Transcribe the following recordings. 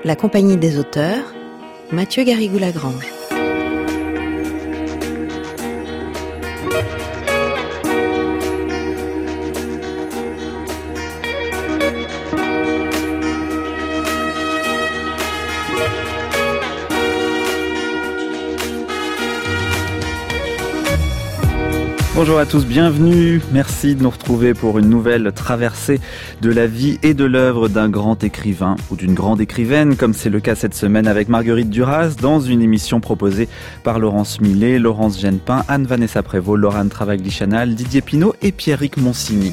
La Compagnie des auteurs, Mathieu Garrigou-Lagrange. Bonjour à tous, bienvenue, merci de nous retrouver pour une nouvelle traversée de la vie et de l'œuvre d'un grand écrivain ou d'une grande écrivaine, comme c'est le cas cette semaine avec Marguerite Duras, dans une émission proposée par Laurence Millet, Laurence Genepin, Anne-Vanessa Prévost, Laurent Travagli-Chanal, Didier Pinault et Pierrick Monsigny.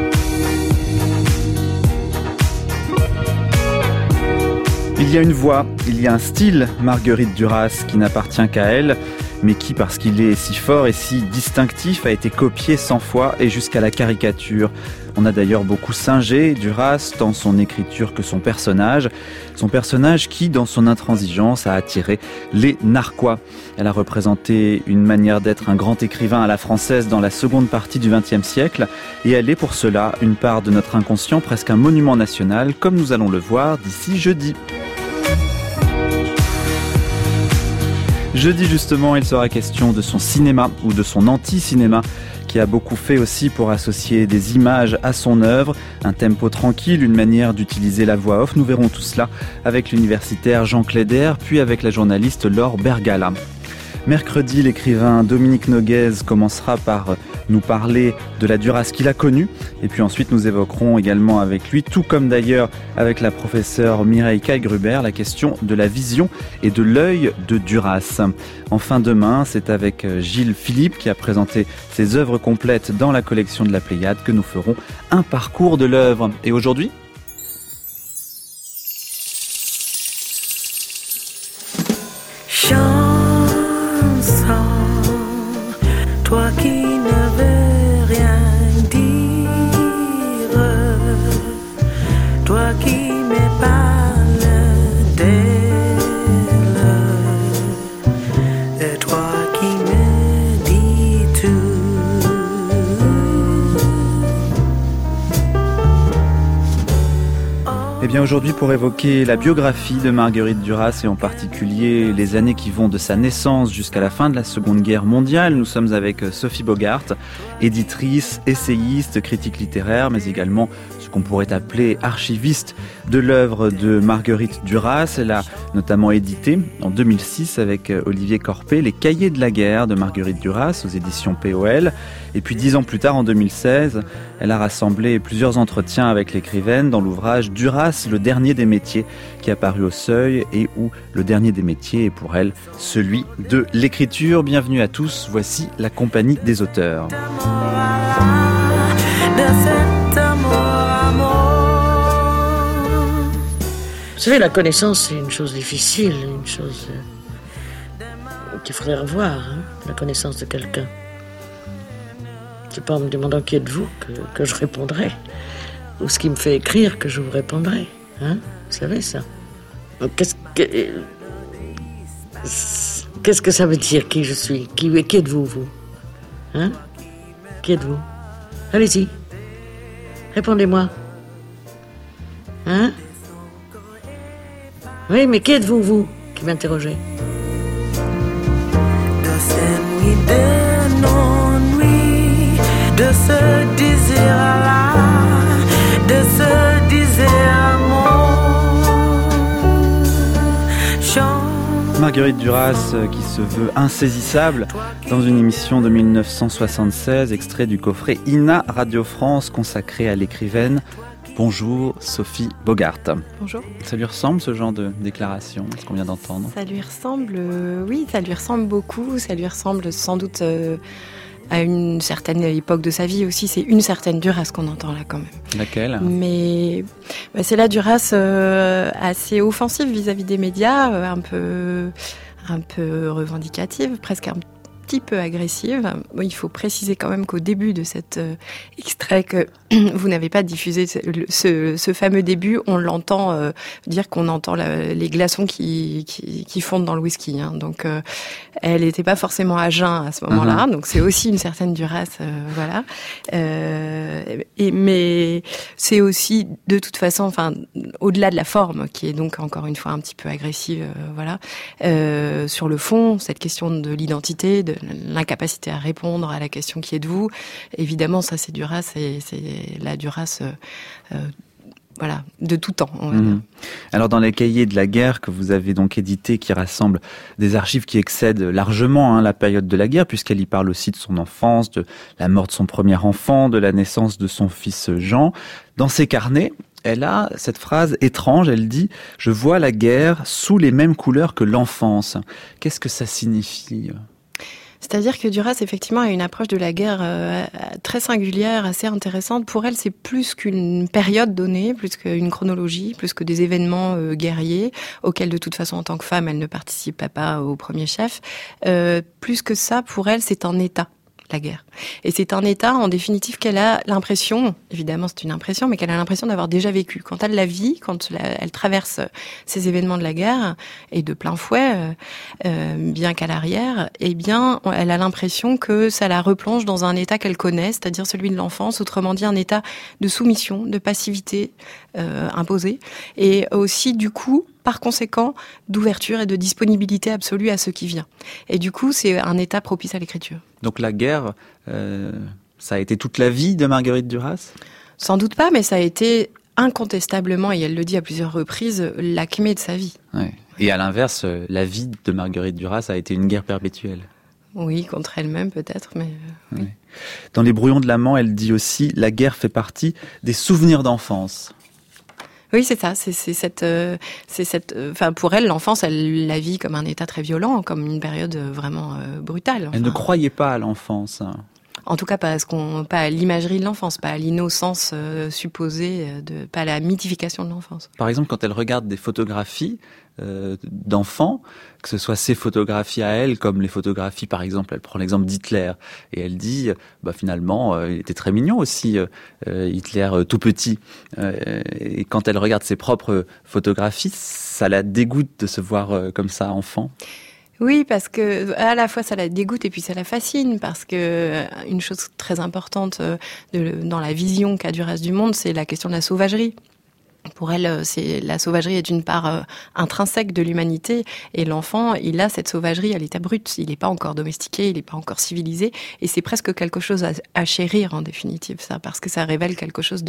Il y a une voix, il y a un style, Marguerite Duras, qui n'appartient qu'à elle, mais qui, parce qu'il est si fort et si distinctif, a été copié 100 fois et jusqu'à la caricature. On a d'ailleurs beaucoup singé Duras, tant son écriture que son personnage qui, dans son intransigeance, a attiré les narquois. Elle a représenté une manière d'être un grand écrivain à la française dans la seconde partie du XXe siècle, et elle est pour cela une part de notre inconscient, presque un monument national, comme nous allons le voir d'ici jeudi. Jeudi justement, il sera question de son cinéma ou de son anti-cinéma qui a beaucoup fait aussi pour associer des images à son œuvre, un tempo tranquille, une manière d'utiliser la voix off. Nous verrons tout cela avec l'universitaire Jean Cléder, puis avec la journaliste Laure Bergala. Mercredi, l'écrivain Dominique Noguez commencera par nous parler de la Duras qu'il a connue. Et puis ensuite, nous évoquerons également avec lui, tout comme d'ailleurs avec la professeure Mireille Caille-Gruber, la question de la vision et de l'œil de Duras. Enfin, demain, c'est avec Gilles Philippe qui a présenté ses œuvres complètes dans la collection de la Pléiade que nous ferons un parcours de l'œuvre. Et aujourd'hui, toi qui ne veux rien dire, toi qui me parles d'elle, et toi qui me dis tout. Eh bien aujourd'hui, pour évoquer la biographie de Marguerite Duras et en particulier les années qui vont de sa naissance jusqu'à la fin de la Seconde Guerre mondiale, nous sommes avec Sophie Bogart, éditrice, essayiste, critique littéraire, mais également ce qu'on pourrait appeler archiviste de l'œuvre de Marguerite Duras. Elle a notamment édité en 2006 avec Olivier Corpé les Cahiers de la guerre de Marguerite Duras aux éditions POL. Et puis 10 ans plus tard, en 2016, elle a rassemblé plusieurs entretiens avec l'écrivaine dans l'ouvrage Duras, le dernier des métiers, qui a paru au Seuil et où le dernier des métiers est pour elle celui de l'écriture. Bienvenue à tous, voici la Compagnie des auteurs. Vous savez, la connaissance, c'est une chose difficile, une chose qu'il faudrait revoir, hein, la connaissance de quelqu'un. C'est pas en me demandant qui êtes-vous que je répondrai, ou ce qui me fait écrire que je vous répondrai. Hein, vous savez ça. Donc, qu'est-ce que ça veut dire, qui je suis? Qui êtes-vous, vous? Hein? Qui êtes-vous? Allez-y. Répondez-moi. Hein? Oui, mais qui êtes-vous, vous, qui m'interrogez? De cette nuit de non-nuit, de ce désir-là, de ce désir-amour. Marguerite Duras qui se veut insaisissable dans une émission de 1976, extrait du coffret INA Radio France consacré à l'écrivaine. Bonjour Sophie Bogart. Bonjour. Ça lui ressemble ce genre de déclaration, ce qu'on vient d'entendre? Ça lui ressemble, oui, ça lui ressemble beaucoup. Ça lui ressemble sans doute à une certaine époque de sa vie aussi. C'est une certaine Duras qu'on entend là quand même. Laquelle? Mais c'est la Duras assez offensive vis-à-vis des médias, un peu revendicative, presque petit peu agressive. Bon, il faut préciser quand même qu'au début de cet extrait que vous n'avez pas diffusé ce fameux début, on l'entend dire qu'on entend les glaçons qui fondent dans le whisky. Hein. Donc, elle n'était pas forcément à jeun à ce moment-là. Donc, c'est aussi une certaine Duras, voilà. Mais c'est aussi, de toute façon, enfin, au-delà de la forme, qui est donc encore une fois un petit peu agressive, voilà. Sur le fond, cette question de l'identité, de l'incapacité à répondre à la question qui est de vous, évidemment, ça c'est Duras, c'est la Duras, voilà, de tout temps, on va dire. Alors dans les cahiers de la guerre que vous avez donc édité, qui rassemblent des archives qui excèdent largement la période de la guerre, puisqu'elle y parle aussi de son enfance, de la mort de son premier enfant, de la naissance de son fils Jean, dans ses carnets, elle a cette phrase étrange, elle dit « Je vois la guerre sous les mêmes couleurs que l'enfance ». Qu'est-ce que ça signifie ? C'est-à-dire que Duras, effectivement, a une approche de la guerre très singulière, assez intéressante. Pour elle, c'est plus qu'une période donnée, plus qu'une chronologie, plus que des événements guerriers, auxquels, de toute façon, en tant que femme, elle ne participait pas au premier chef. Plus que ça, pour elle, c'est un état, la guerre. Et c'est un état, en définitive, qu'elle a l'impression, évidemment c'est une impression, mais qu'elle a l'impression d'avoir déjà vécu. Quand elle la vit, quand elle traverse ces événements de la guerre, et de plein fouet, bien qu'à l'arrière, eh bien, elle a l'impression que ça la replonge dans un état qu'elle connaît, c'est-à-dire celui de l'enfance, autrement dit un état de soumission, de passivité imposée, et aussi, du coup, par conséquent, d'ouverture et de disponibilité absolue à ce qui vient. Et du coup, c'est un état propice à l'écriture. Donc la guerre, ça a été toute la vie de Marguerite Duras ? Sans doute pas, mais ça a été incontestablement, et elle le dit à plusieurs reprises, l'acmé de sa vie. Ouais. Et à l'inverse, la vie de Marguerite Duras a été une guerre perpétuelle. Oui, contre elle-même peut-être, mais... oui. Dans Les Brouillons de l'amant, elle dit aussi « La guerre fait partie des souvenirs d'enfance ». Oui, c'est ça. Enfin, pour elle, l'enfance, elle la vit comme un état très violent, comme une période vraiment brutale. Enfin, elle ne croyait pas à l'enfance. En tout cas, pas à l'imagerie de l'enfance, pas à l'innocence supposée, pas à la mythification de l'enfance. Par exemple, quand elle regarde des photographies d'enfants, que ce soit ses photographies à elle, comme les photographies, par exemple, elle prend l'exemple d'Hitler, et elle dit, finalement, il était très mignon aussi, Hitler tout petit. Et quand elle regarde ses propres photographies, ça la dégoûte de se voir comme ça, enfant. Oui, parce que à la fois ça la dégoûte et puis ça la fascine, parce que une chose très importante dans la vision qu'a Duras du monde, c'est la question de la sauvagerie. Pour elle, la sauvagerie est une part intrinsèque de l'humanité, et l'enfant, il a cette sauvagerie à l'état brut. Il n'est pas encore domestiqué, il n'est pas encore civilisé, et c'est presque quelque chose à chérir en définitive, ça, parce que ça révèle quelque chose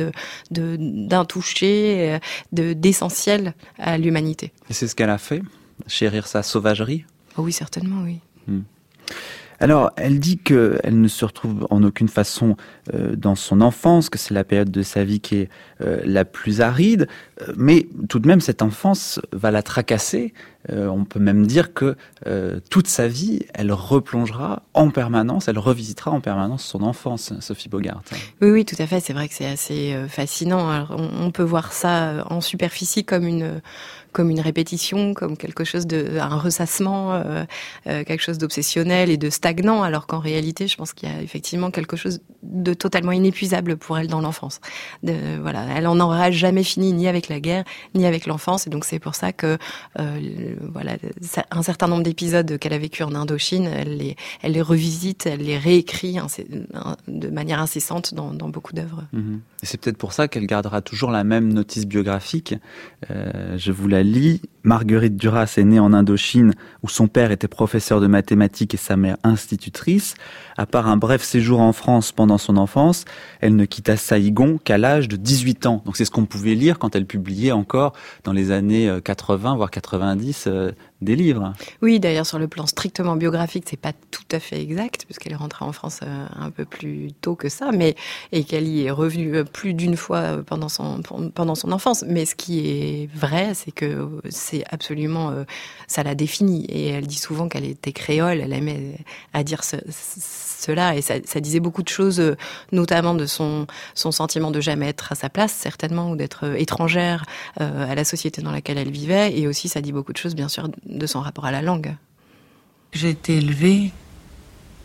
d'intouché, d'essentiel à l'humanité. Et c'est ce qu'elle a fait, chérir sa sauvagerie ? Oh oui, certainement, oui. Alors, elle dit qu'elle ne se retrouve en aucune façon dans son enfance, que c'est la période de sa vie qui est la plus aride, mais tout de même, cette enfance va la tracasser. On peut même dire que toute sa vie, elle replongera en permanence, elle revisitera en permanence son enfance, Sophie Bogart. Oui, tout à fait. C'est vrai que c'est assez fascinant. Alors, on peut voir ça en superficie comme une répétition, comme quelque chose un ressassement, quelque chose d'obsessionnel et de stagnant, alors qu'en réalité, je pense qu'il y a effectivement quelque chose de totalement inépuisable pour elle dans l'enfance. Voilà, elle en aura jamais fini, ni avec la guerre, ni avec l'enfance, et donc c'est pour ça que voilà, un certain nombre d'épisodes qu'elle a vécu en Indochine, elle les revisite, elle les réécrit de manière incessante dans beaucoup d'œuvres. Et c'est peut-être pour ça qu'elle gardera toujours la même notice biographique. Je vous la lis. Marguerite Duras est née en Indochine, où son père était professeur de mathématiques et sa mère institutrice. À part un bref séjour en France pendant son enfance, elle ne quitta Saïgon qu'à l'âge de 18 ans. Donc c'est ce qu'on pouvait lire quand elle publiait encore dans les années 80, voire 90, des livres. Oui, d'ailleurs, sur le plan strictement biographique, c'est pas tout à fait exact, puisqu'elle est rentrée en France un peu plus tôt que ça, et qu'elle y est revenue plus d'une fois pendant son enfance. Mais ce qui est vrai, c'est que c'est absolument, ça la définit. Et elle dit souvent qu'elle était créole, elle aimait à dire cela, et ça disait beaucoup de choses, notamment de son sentiment de jamais être à sa place, certainement, ou d'être étrangère à la société dans laquelle elle vivait, et aussi ça dit beaucoup de choses, bien sûr, de son rapport à la langue. J'ai été élevée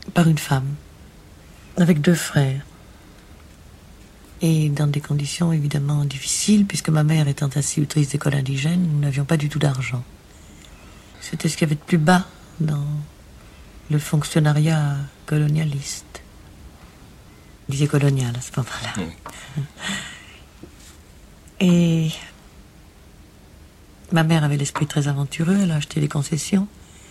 par une femme, avec 2 frères. Et dans des conditions évidemment difficiles, puisque ma mère étant institutrice d'école indigène, nous n'avions pas du tout d'argent. C'était ce qu'il y avait de plus bas dans le fonctionnariat colonialiste. Je disais colonial à ce moment-là. Oui. Et ma mère avait l'esprit très aventureux, elle a acheté des concessions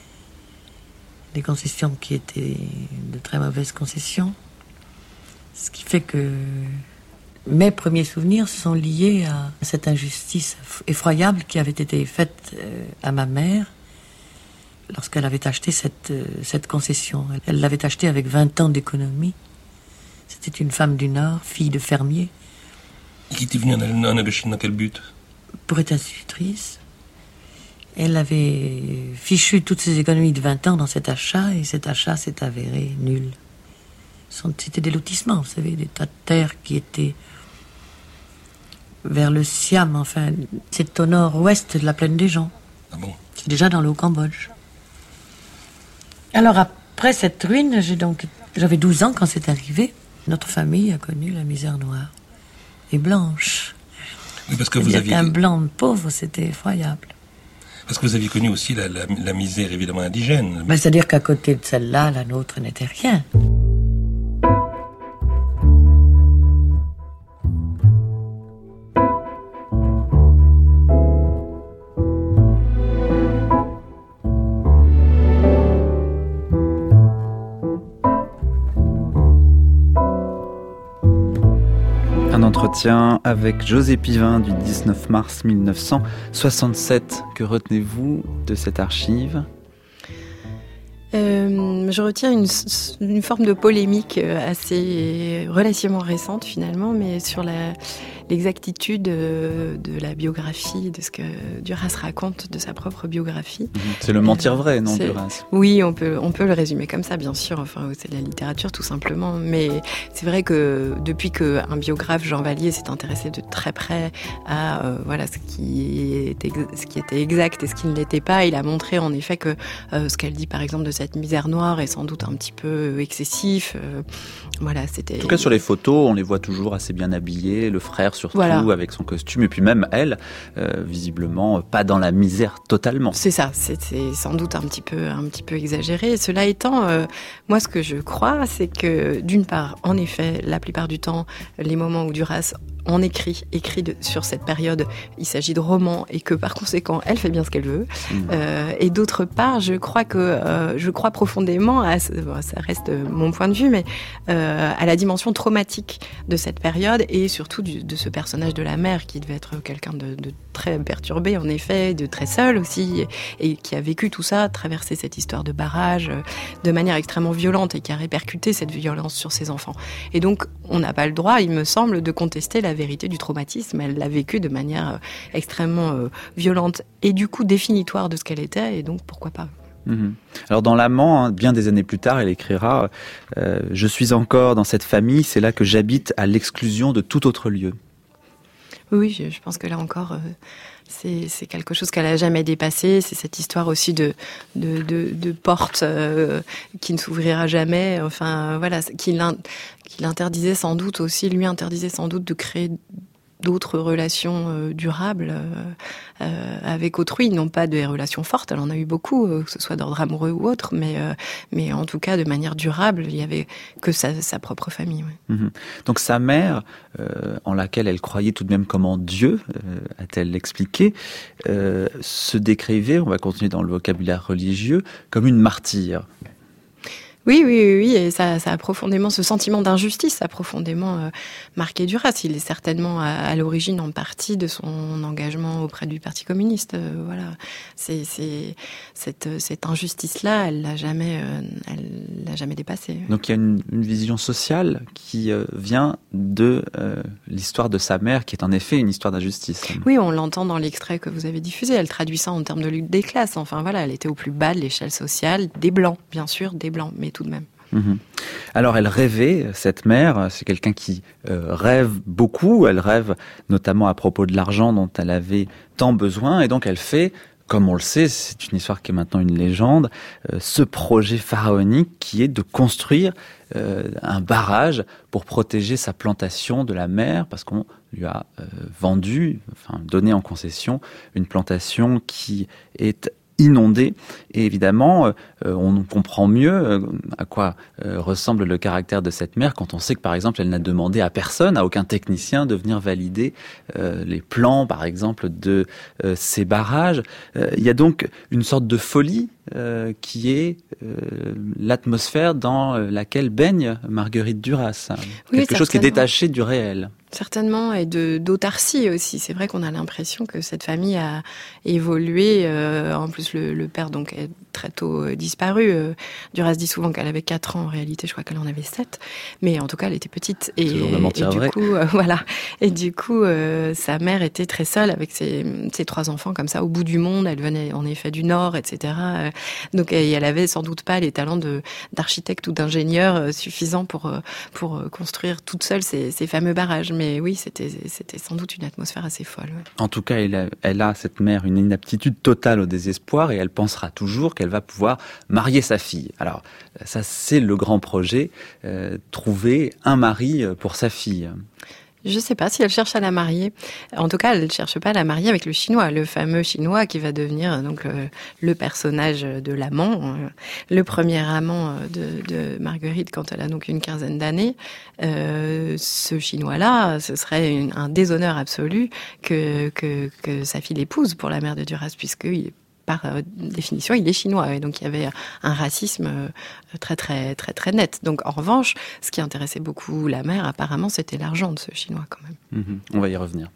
qui étaient de très mauvaises concessions. Ce qui fait que mes premiers souvenirs sont liés à cette injustice effroyable qui avait été faite à ma mère lorsqu'elle avait acheté cette concession. Elle l'avait achetée avec 20 ans d'économie. C'était une femme du Nord, fille de fermier. Et qui était venue en Indochine dans quel but? Pour être institutrice. Elle avait fichu toutes ses économies de 20 ans dans cet achat, et cet achat s'est avéré nul. C'était des lotissements, vous savez, des tas de terres qui étaient vers le Siam, enfin, c'est au nord-ouest de la plaine des Joncs. Ah bon? C'est déjà dans le Haut-Cambodge. Alors après cette ruine, j'avais 12 ans quand c'est arrivé. Notre famille a connu la misère noire et blanche. Oui, parce que vous aviez... un blanc pauvre, c'était effroyable. Parce que vous aviez connu aussi la misère évidemment indigène. C'est-à-dire qu'à côté de celle-là, la nôtre n'était rien. Entretien avec José Pivin du 19 mars 1967. Que retenez-vous de cette archive ? Je retiens une forme de polémique assez relativement récente finalement, mais sur l'exactitude de la biographie, de ce que Duras raconte de sa propre biographie. C'est le mentir vrai, non, Duras ? Oui, on peut le résumer comme ça, bien sûr. Enfin, c'est de la littérature tout simplement. Mais c'est vrai que depuis qu'un biographe, Jean Vallier, s'est intéressé de très près à ce qui était exact et ce qui ne l'était pas, il a montré en effet que ce qu'elle dit par exemple de cette misère noire est sans doute un petit peu excessif. C'était... En tout cas, sur les photos, on les voit toujours assez bien habillés, le frère surtout, avec son costume, et puis même elle, visiblement pas dans la misère totalement. C'est ça, c'est sans doute un petit peu exagéré. Cela étant, moi ce que je crois, c'est que d'une part, en effet, la plupart du temps, les moments où Duras en écrit sur cette période, il s'agit de romans et que par conséquent, elle fait bien ce qu'elle veut. Et d'autre part, je crois profondément, ça reste mon point de vue, mais à la dimension traumatique de cette période et surtout de ce personnage de la mère qui devait être quelqu'un de très perturbé en effet, de très seul aussi, et qui a vécu tout ça, traversé cette histoire de barrage de manière extrêmement violente et qui a répercuté cette violence sur ses enfants. Et donc, on n'a pas le droit, il me semble, de contester la vérité du traumatisme. Elle l'a vécu de manière extrêmement violente et du coup définitoire de ce qu'elle était, et donc pourquoi pas. Alors dans L'Amant, bien des années plus tard, elle écrira « Je suis encore dans cette famille, c'est là que j'habite à l'exclusion de tout autre lieu ». Oui, je pense que là encore, c'est quelque chose qu'elle n'a jamais dépassé. C'est cette histoire aussi de porte qui ne s'ouvrira jamais. Enfin, voilà, qui l'interdisait sans doute aussi, lui interdisait sans doute de créer d'autres relations durables avec autrui, non pas des relations fortes, elle en a eu beaucoup, que ce soit d'ordre amoureux ou autre, mais en tout cas de manière durable, il n'y avait que sa propre famille. Ouais. Donc sa mère, en laquelle elle croyait tout de même comme en Dieu, a-t-elle expliqué, se décrivait, on va continuer dans le vocabulaire religieux, comme une martyre. Oui, et ça a profondément, ce sentiment d'injustice a profondément marqué Duras. Il est certainement à l'origine en partie de son engagement auprès du Parti communiste. Voilà, c'est cette injustice-là, elle l'a jamais dépassée. Donc il y a une vision sociale qui vient de l'histoire de sa mère, qui est en effet une histoire d'injustice. Oui, on l'entend dans l'extrait que vous avez diffusé. Elle traduit ça en termes de lutte des classes. Enfin voilà, elle était au plus bas de l'échelle sociale, des blancs, bien sûr, des blancs, mais tout de même. Alors elle rêvait, cette mère, c'est quelqu'un qui rêve beaucoup, elle rêve notamment à propos de l'argent dont elle avait tant besoin, et donc elle fait comme on le sait, c'est une histoire qui est maintenant une légende, ce projet pharaonique qui est de construire un barrage pour protéger sa plantation de la mer, parce qu'on lui a donné en concession une plantation qui est inondée. Et évidemment, on comprend mieux à quoi ressemble le caractère de cette mère quand on sait que, par exemple, elle n'a demandé à personne, à aucun technicien, de venir valider les plans, par exemple, de ces barrages. Il y a donc une sorte de folie qui est l'atmosphère dans laquelle baigne Marguerite Duras. Oui, quelque chose qui est détaché du réel. Certainement, et d'autarcie aussi. C'est vrai qu'on a l'impression que cette famille a évolué. En plus, le père donc est très tôt disparu. Duras dit souvent qu'elle avait 4 ans. En réalité, je crois qu'elle en avait 7. Mais en tout cas, elle était petite. Et du coup, voilà. Et du coup, sa mère était très seule avec ses 3 enfants comme ça au bout du monde. Elle venait en effet du Nord, etc. Donc, elle avait sans doute pas les talents d'architecte ou d'ingénieur suffisants pour construire toute seule ces fameux barrages. Mais oui, c'était sans doute une atmosphère assez folle. Ouais. En tout cas, elle a, cette mère, une inaptitude totale au désespoir et elle pensera toujours qu'elle va pouvoir marier sa fille. Alors, ça, c'est le grand projet, trouver un mari pour sa fille. Je sais pas si elle cherche à la marier. En tout cas, elle ne cherche pas à la marier avec le Chinois, le fameux Chinois qui va devenir donc le personnage de l'amant, le premier amant de Marguerite quand elle a donc une 15aine d'années. Ce Chinois-là, ce serait un déshonneur absolu que sa fille l'épouse pour la mère de Duras, puisque par définition, il est chinois. Et donc, il y avait un racisme très, très, très, très net. Donc, en revanche, ce qui intéressait beaucoup la mère, apparemment, c'était l'argent de ce Chinois, quand même. On va y revenir.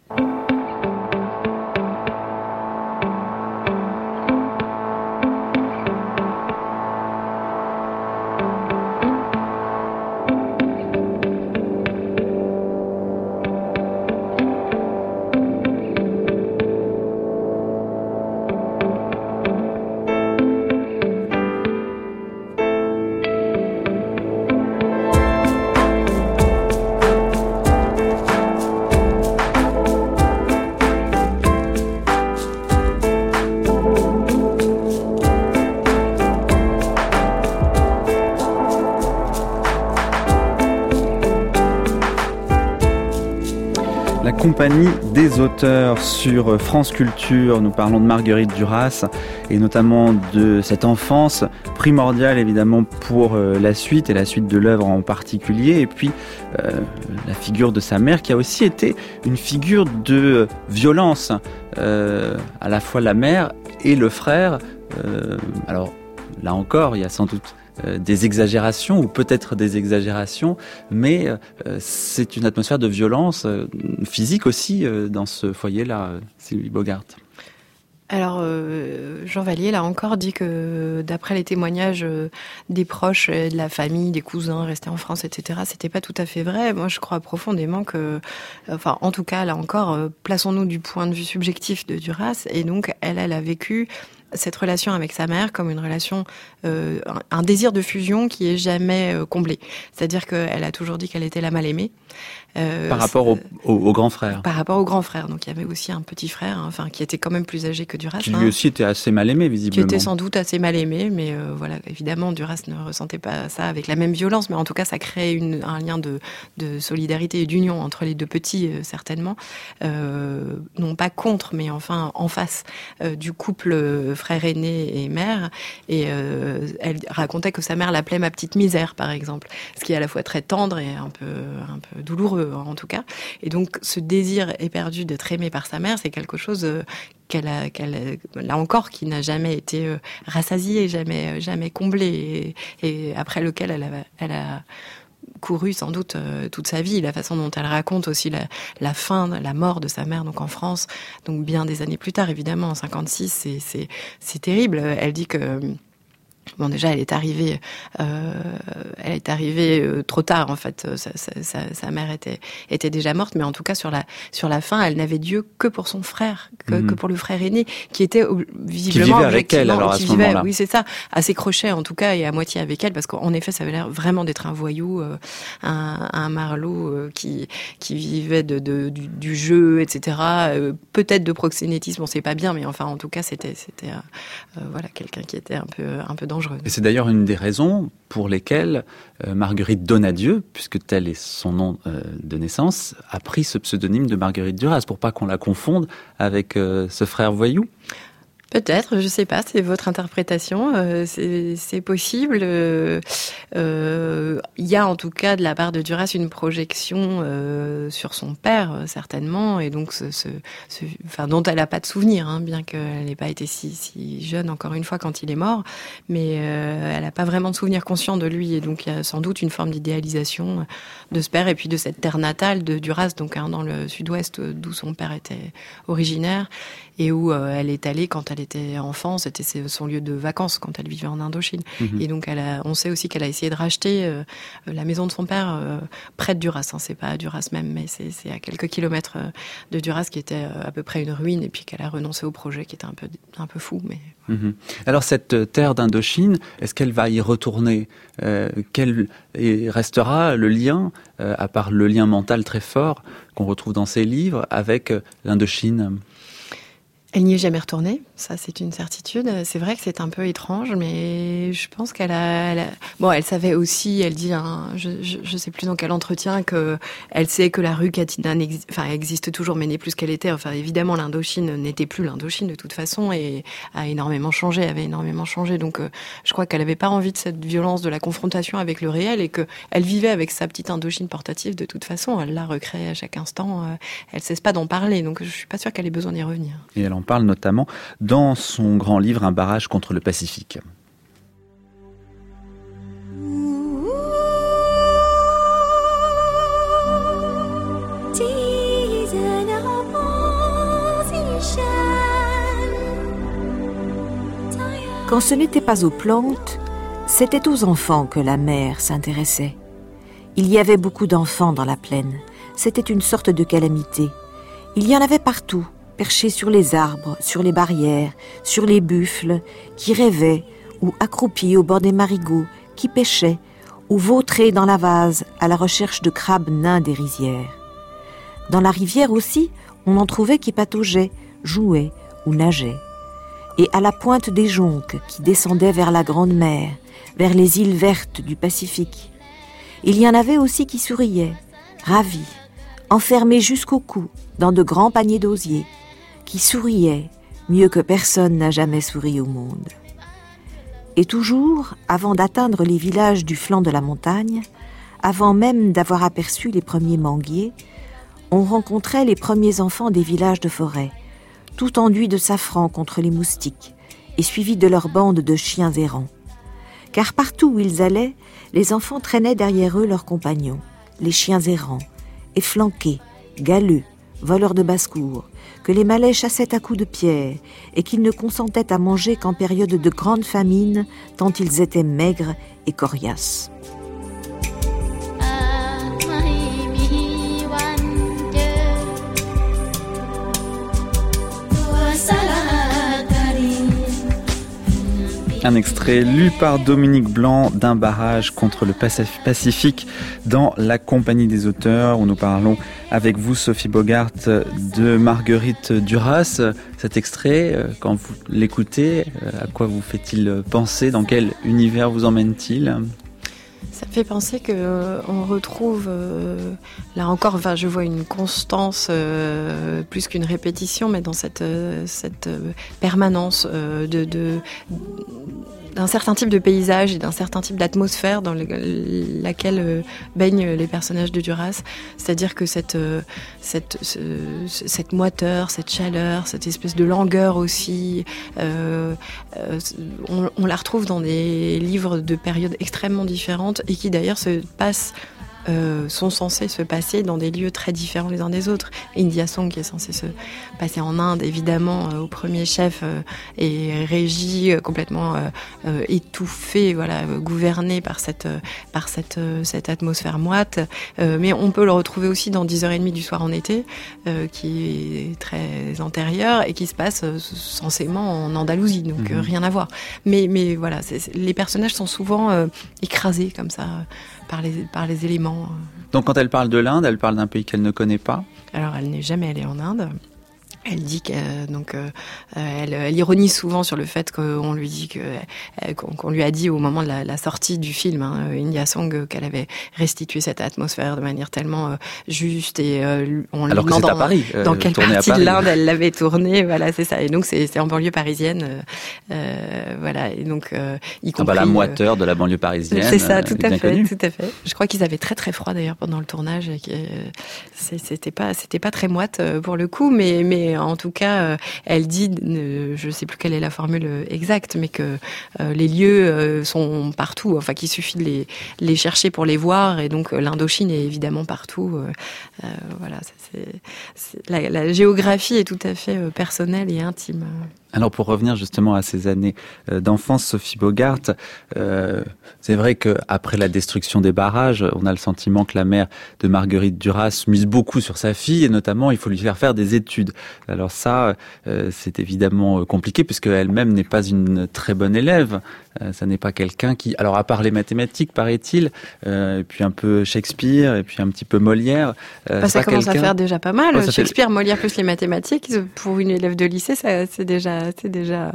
Compagnie des auteurs sur France Culture. Nous parlons de Marguerite Duras et notamment de cette enfance primordiale évidemment pour la suite et la suite de l'œuvre en particulier, et puis la figure de sa mère qui a aussi été une figure de violence, à la fois la mère et le frère. Alors là encore, il y a sans doute des exagérations ou peut-être des exagérations, mais c'est une atmosphère de violence physique aussi dans ce foyer-là, Sylvie Bogart. Alors, Jean Vallier, là encore, dit que d'après les témoignages des proches, de la famille, des cousins restés en France, etc., c'était pas tout à fait vrai. Moi, je crois profondément que, enfin, en tout cas, là encore, plaçons-nous du point de vue subjectif de Duras, et donc, elle a vécu cette relation avec sa mère comme une relation, un désir de fusion qui est jamais comblé. C'est-à-dire qu'elle a toujours dit qu'elle était la mal-aimée. Par rapport au grand frère. Par rapport au grand frère. Donc il y avait aussi un petit frère, enfin qui était quand même plus âgé que Duras. Qui lui aussi était assez mal aimé, visiblement. Qui était sans doute assez mal aimé, mais voilà, évidemment Duras ne ressentait pas ça avec la même violence, mais en tout cas ça créait un lien de solidarité et d'union entre les deux petits, certainement. Non pas contre, mais enfin en face du couple frère aîné et mère. Et elle racontait que sa mère l'appelait ma petite misère, par exemple, ce qui est à la fois très tendre et un peu douloureux en tout cas. Et donc ce désir éperdu d'être aimé par sa mère, c'est quelque chose qu'elle là encore, qui n'a jamais été rassasié, jamais comblé, et après lequel elle a couru sans doute toute sa vie. La façon dont elle raconte aussi la fin, la mort de sa mère donc en France, donc bien des années plus tard évidemment, en 56, c'est terrible. Elle dit que Bon, déjà, elle est arrivée trop tard, en fait. Sa mère était déjà morte, mais en tout cas, sur la fin, elle n'avait Dieu que pour son frère, que pour le frère aîné, qui était visiblement... Qui vivait avec elle, alors, à ce moment-là. Oui, c'est ça, à ses crochets, en tout cas, et à moitié avec elle, parce qu'en effet, ça avait l'air vraiment d'être un voyou, un marlot qui vivait du jeu, etc. Peut-être de proxénétisme, on sait pas bien, mais enfin, en tout cas, c'était voilà, quelqu'un qui était un peu dangereux. Et c'est d'ailleurs une des raisons pour lesquelles Marguerite Donadieu, puisque tel est son nom de naissance, a pris ce pseudonyme de Marguerite Duras, pour pas qu'on la confonde avec ce frère voyou. Peut-être, je sais pas, c'est votre interprétation, c'est possible. Il y a en tout cas de la part de Duras une projection sur son père, certainement, et donc dont elle n'a pas de souvenir, hein, bien qu'elle n'ait pas été si jeune, encore une fois, quand il est mort, mais elle n'a pas vraiment de souvenir conscient de lui, et donc il y a sans doute une forme d'idéalisation de ce père, et puis de cette terre natale de Duras, donc dans le sud-ouest, d'où son père était originaire, et où elle est allée quand elle était enfant, c'était son lieu de vacances quand elle vivait en Indochine. Et donc on sait aussi qu'elle a essayé de racheter la maison de son père près de Duras. Hein. C'est pas à Duras même, mais c'est à quelques kilomètres de Duras, qui était à peu près une ruine, et puis qu'elle a renoncé au projet, qui était un peu fou. Mais... Alors cette terre d'Indochine, est-ce qu'elle va y retourner et restera le lien, à part le lien mental très fort qu'on retrouve dans ses livres, avec l'Indochine ? Elle n'y est jamais retournée, ça c'est une certitude. C'est vrai que c'est un peu étrange, mais je pense qu'elle Bon, elle savait aussi, elle dit, je sais plus dans quel entretien, que elle sait que la rue Catinat existe toujours, mais n'est plus ce qu'elle était. Enfin, évidemment, l'Indochine n'était plus l'Indochine de toute façon, et avait énormément changé. Donc, je crois qu'elle avait pas envie de cette violence de la confrontation avec le réel, et que elle vivait avec sa petite Indochine portative de toute façon. Elle la recrée à chaque instant. Elle cesse pas d'en parler, donc je suis pas sûre qu'elle ait besoin d'y revenir. Et elle en parle notamment dans son grand livre Un barrage contre le Pacifique. Quand ce n'était pas aux plantes, c'était aux enfants que la mère s'intéressait. Il y avait beaucoup d'enfants dans la plaine. C'était une sorte de calamité. Il y en avait partout, perchés sur les arbres, sur les barrières, sur les buffles, qui rêvaient, ou accroupis au bord des marigots, qui pêchaient, ou vautrés dans la vase à la recherche de crabes nains des rizières. Dans la rivière aussi, on en trouvait qui pataugeaient, jouaient ou nageaient. Et à la pointe des jonques qui descendaient vers la grande mer, vers les îles vertes du Pacifique. Il y en avait aussi qui souriaient, ravis, enfermés jusqu'au cou dans de grands paniers d'osier, qui souriait mieux que personne n'a jamais souri au monde. Et toujours, avant d'atteindre les villages du flanc de la montagne, avant même d'avoir aperçu les premiers manguiers, on rencontrait les premiers enfants des villages de forêt, tout enduits de safran contre les moustiques, et suivis de leurs bandes de chiens errants. Car partout où ils allaient, les enfants traînaient derrière eux leurs compagnons, les chiens errants, efflanqués, galeux, voleurs de basse-cour, que les Malais chassaient à coups de pierre et qu'ils ne consentaient à manger qu'en période de grande famine, tant ils étaient maigres et coriaces. Un extrait lu par Dominique Blanc d'Un barrage contre le Pacifique dans la Compagnie des auteurs, où nous parlons avec vous, Sophie Bogart, de Marguerite Duras. Cet extrait, quand vous l'écoutez, à quoi vous fait-il penser? Dans quel univers vous emmène-t-il? Ça me fait penser qu'on retrouve, là encore, enfin, je vois une constance plus qu'une répétition, mais dans cette permanence d'un certain type de paysage et d'un certain type d'atmosphère dans laquelle baignent les personnages de Duras. C'est-à-dire que cette moiteur, cette chaleur, cette espèce de langueur aussi, on la retrouve dans des livres de périodes extrêmement différentes et qui d'ailleurs se passent sont censés se passer dans des lieux très différents les uns des autres. India Song, qui est censé se passer en Inde, évidemment, au premier chef, est régi, complètement étouffé, voilà, gouverné par cette atmosphère moite. Mais on peut le retrouver aussi dans 10h30 du soir en été, qui est très antérieur et qui se passe censément en Andalousie, donc rien à voir. Mais voilà, les personnages sont souvent écrasés comme ça par les éléments. Donc quand elle parle de l'Inde, elle parle d'un pays qu'elle ne connaît pas. Alors elle n'est jamais allée en Inde. Elle dit elle ironise souvent sur le fait qu'on lui dit qu'on lui a dit au moment de la sortie du film, India Song, qu'elle avait restitué cette atmosphère de manière tellement juste et on lui demande dans quelle partie de l'Inde elle l'avait tournée. Voilà, c'est ça. Et donc c'est en banlieue parisienne, voilà. Et donc y compris la moiteur de la banlieue parisienne. C'est ça, tout à fait. Je crois qu'ils avaient très très froid d'ailleurs pendant le tournage. Et c'était pas très moite pour le coup, mais en tout cas, elle dit, je ne sais plus quelle est la formule exacte, mais que les lieux sont partout, enfin qu'il suffit de les chercher pour les voir, et donc l'Indochine est évidemment partout. Voilà, la géographie est tout à fait personnelle et intime. Alors pour revenir justement à ces années d'enfance, Sophie Bogart, c'est vrai qu'après la destruction des barrages, on a le sentiment que la mère de Marguerite Duras mise beaucoup sur sa fille, et notamment il faut lui faire des études. Alors ça, c'est évidemment compliqué puisque elle-même n'est pas une très bonne élève. Ça n'est pas quelqu'un qui, alors à part les mathématiques, paraît-il, et puis un peu Shakespeare, et puis un petit peu Molière. Ça commence à faire déjà pas mal. Shakespeare, Molière plus les mathématiques, pour une élève de lycée, c'est déjà. Mais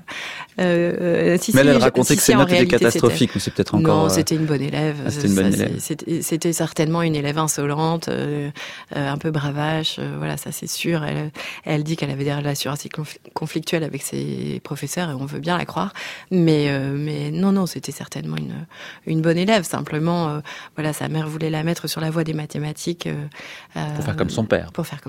elle racontait que ses notes étaient catastrophiques, mais c'est peut-être encore. Non, c'était une bonne élève. C'était une bonne élève. C'était certainement une élève insolente, un peu bravache. Voilà, ça c'est sûr. Elle dit qu'elle avait des relations assez conflictuelles avec ses professeurs, et on veut bien la croire. Mais non, c'était certainement une bonne élève. Simplement, voilà, sa mère voulait la mettre sur la voie des mathématiques. Pour faire comme son père.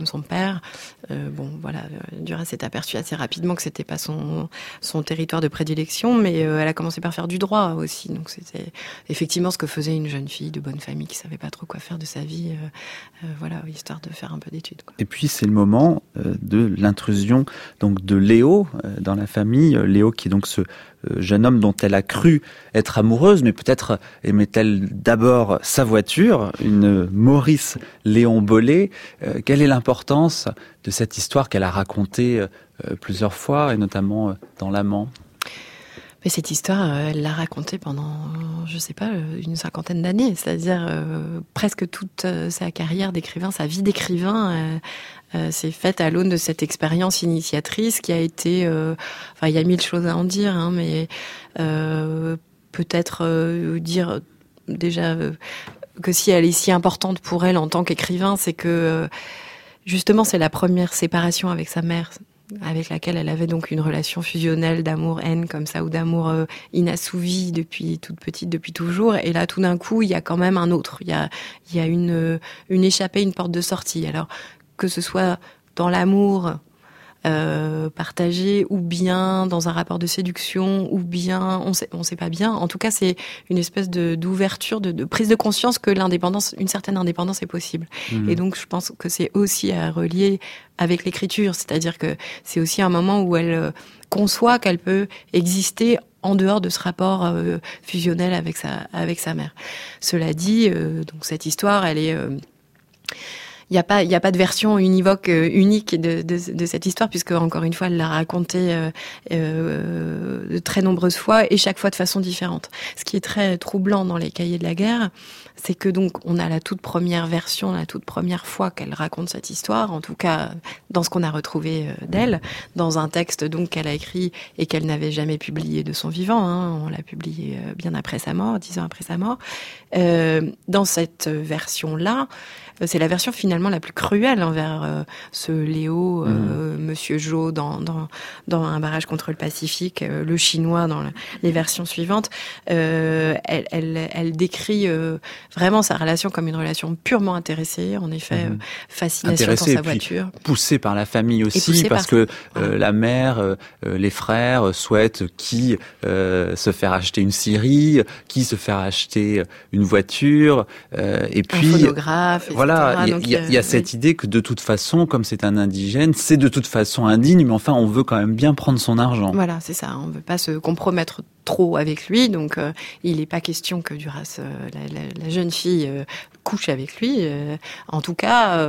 Bon, voilà, Duras s'est aperçu assez rapidement que c'était pas son territoire de prédilection, mais elle a commencé par faire du droit aussi. Donc c'était effectivement ce que faisait une jeune fille de bonne famille qui savait pas trop quoi faire de sa vie, voilà, histoire de faire un peu d'études, quoi. Et puis c'est le moment de l'intrusion donc de Léo dans la famille. Léo qui est donc ce jeune homme dont elle a cru être amoureuse, mais peut-être aimait-elle d'abord sa voiture, une Maurice Léon Bollé. Quelle est l'importance de cette histoire qu'elle a racontée plusieurs fois, et notamment dans L'Amant? Mais cette histoire, elle l'a racontée pendant, je sais pas, une cinquantaine d'années. C'est-à-dire presque toute sa carrière d'écrivain, sa vie d'écrivain s'est faite à l'aune de cette expérience initiatrice qui a été... Enfin, il y a mille choses à en dire, mais peut-être dire déjà que si elle est si importante pour elle en tant qu'écrivain, c'est que justement c'est la première séparation avec sa mère, avec laquelle elle avait donc une relation fusionnelle d'amour-haine comme ça, ou d'amour inassouvi depuis toute petite, depuis toujours. Et là, tout d'un coup, il y a quand même un autre. Il y a une échappée, une porte de sortie. Alors, que ce soit dans l'amour partagé, ou bien dans un rapport de séduction, ou bien, on sait pas bien. En tout cas, c'est une espèce d'ouverture, de prise de conscience que une certaine indépendance est possible. Et donc, je pense que c'est aussi à relier avec l'écriture. C'est-à-dire que c'est aussi un moment où elle conçoit qu'elle peut exister en dehors de ce rapport fusionnel avec sa mère. Cela dit, donc cette histoire, elle est... Il n'y a pas de version univoque, unique de cette histoire, puisque encore une fois, elle l'a racontée de très nombreuses fois, et chaque fois de façon différente. Ce qui est très troublant dans les cahiers de la guerre, c'est que donc on a la toute première version, la toute première fois qu'elle raconte cette histoire, en tout cas dans ce qu'on a retrouvé d'elle, dans un texte donc qu'elle a écrit et qu'elle n'avait jamais publié de son vivant. On l'a publié bien après sa mort, 10 ans après sa mort. Dans cette version-là, c'est la version finalement la plus cruelle envers ce Léo, Monsieur Jo dans Un barrage contre le Pacifique, le chinois dans les versions suivantes. Elle décrit vraiment sa relation comme une relation purement intéressée, en effet, fascination pour sa voiture. Poussée par la famille aussi, parce que la mère, les frères souhaitent qui se faire acheter une scierie, qui se faire acheter une voiture, et puis un photographe, etc. Voilà, il y a cette idée que de toute façon, comme c'est un indigène, c'est de toute façon indigne, mais enfin on veut quand même bien prendre son argent. Voilà, c'est ça, on veut pas se compromettre trop avec lui, donc il n'est pas question que Duras, la jeune fille, couche avec lui. En tout cas,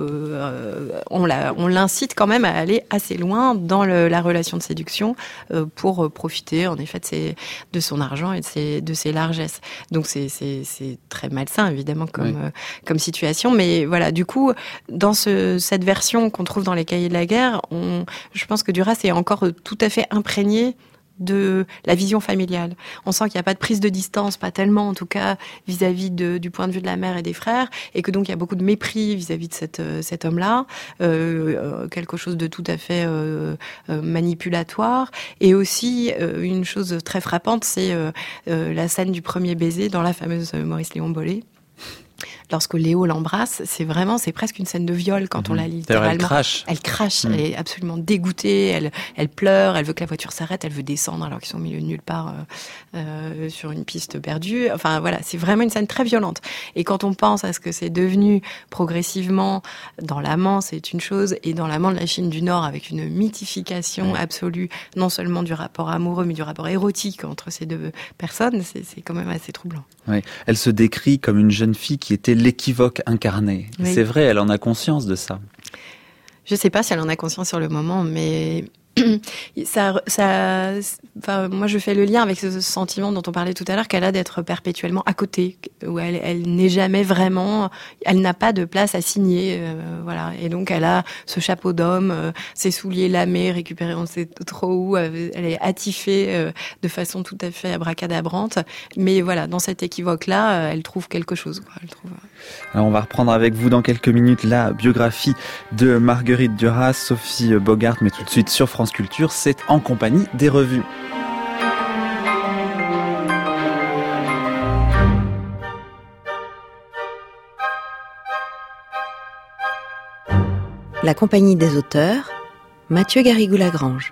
on l'incite quand même à aller assez loin dans la relation de séduction pour profiter en effet de son argent et de ses largesses. Donc c'est très malsain évidemment comme situation, mais voilà, du coup dans cette version qu'on trouve dans les cahiers de la guerre, je pense que Duras est encore tout à fait imprégné de la vision familiale. On sent qu'il n'y a pas de prise de distance, pas tellement en tout cas, vis-à-vis du point de vue de la mère et des frères, et que donc il y a beaucoup de mépris vis-à-vis de cet homme-là, quelque chose de tout à fait manipulatoire. Et aussi, une chose très frappante, c'est la scène du premier baiser dans la fameuse Maurice Léon Bollée. Lorsque Léo l'embrasse, c'est presque une scène de viol quand on la lit littéralement. Elle crache, elle est absolument dégoûtée, elle pleure, elle veut que la voiture s'arrête, elle veut descendre alors qu'ils sont au milieu de nulle part sur une piste perdue. Enfin voilà, c'est vraiment une scène très violente. Et quand on pense à ce que c'est devenu progressivement dans l'amant, c'est une chose, et dans l'amant de la Chine du Nord, avec une mythification absolue, non seulement du rapport amoureux, mais du rapport érotique entre ces deux personnes, c'est quand même assez troublant. Oui. Elle se décrit comme une jeune fille qui était l'équivoque incarné. Oui. C'est vrai, elle en a conscience de ça. Je ne sais pas si elle en a conscience sur le moment, mais moi je fais le lien avec ce sentiment dont on parlait tout à l'heure, qu'elle a d'être perpétuellement à côté, où elle n'est jamais vraiment, elle n'a pas de place à signer, voilà. Et donc elle a ce chapeau d'homme, ses souliers lamés, récupérés on ne sait trop où, elle est attifée de façon tout à fait abracadabrante, mais voilà, dans cet équivoque-là, elle trouve quelque chose, quoi. Alors on va reprendre avec vous dans quelques minutes la biographie de Marguerite Duras, Sophie Bogart, mais tout de suite sur France Culture, c'est en compagnie des revues. La compagnie des auteurs, Mathieu Garrigou-Lagrange.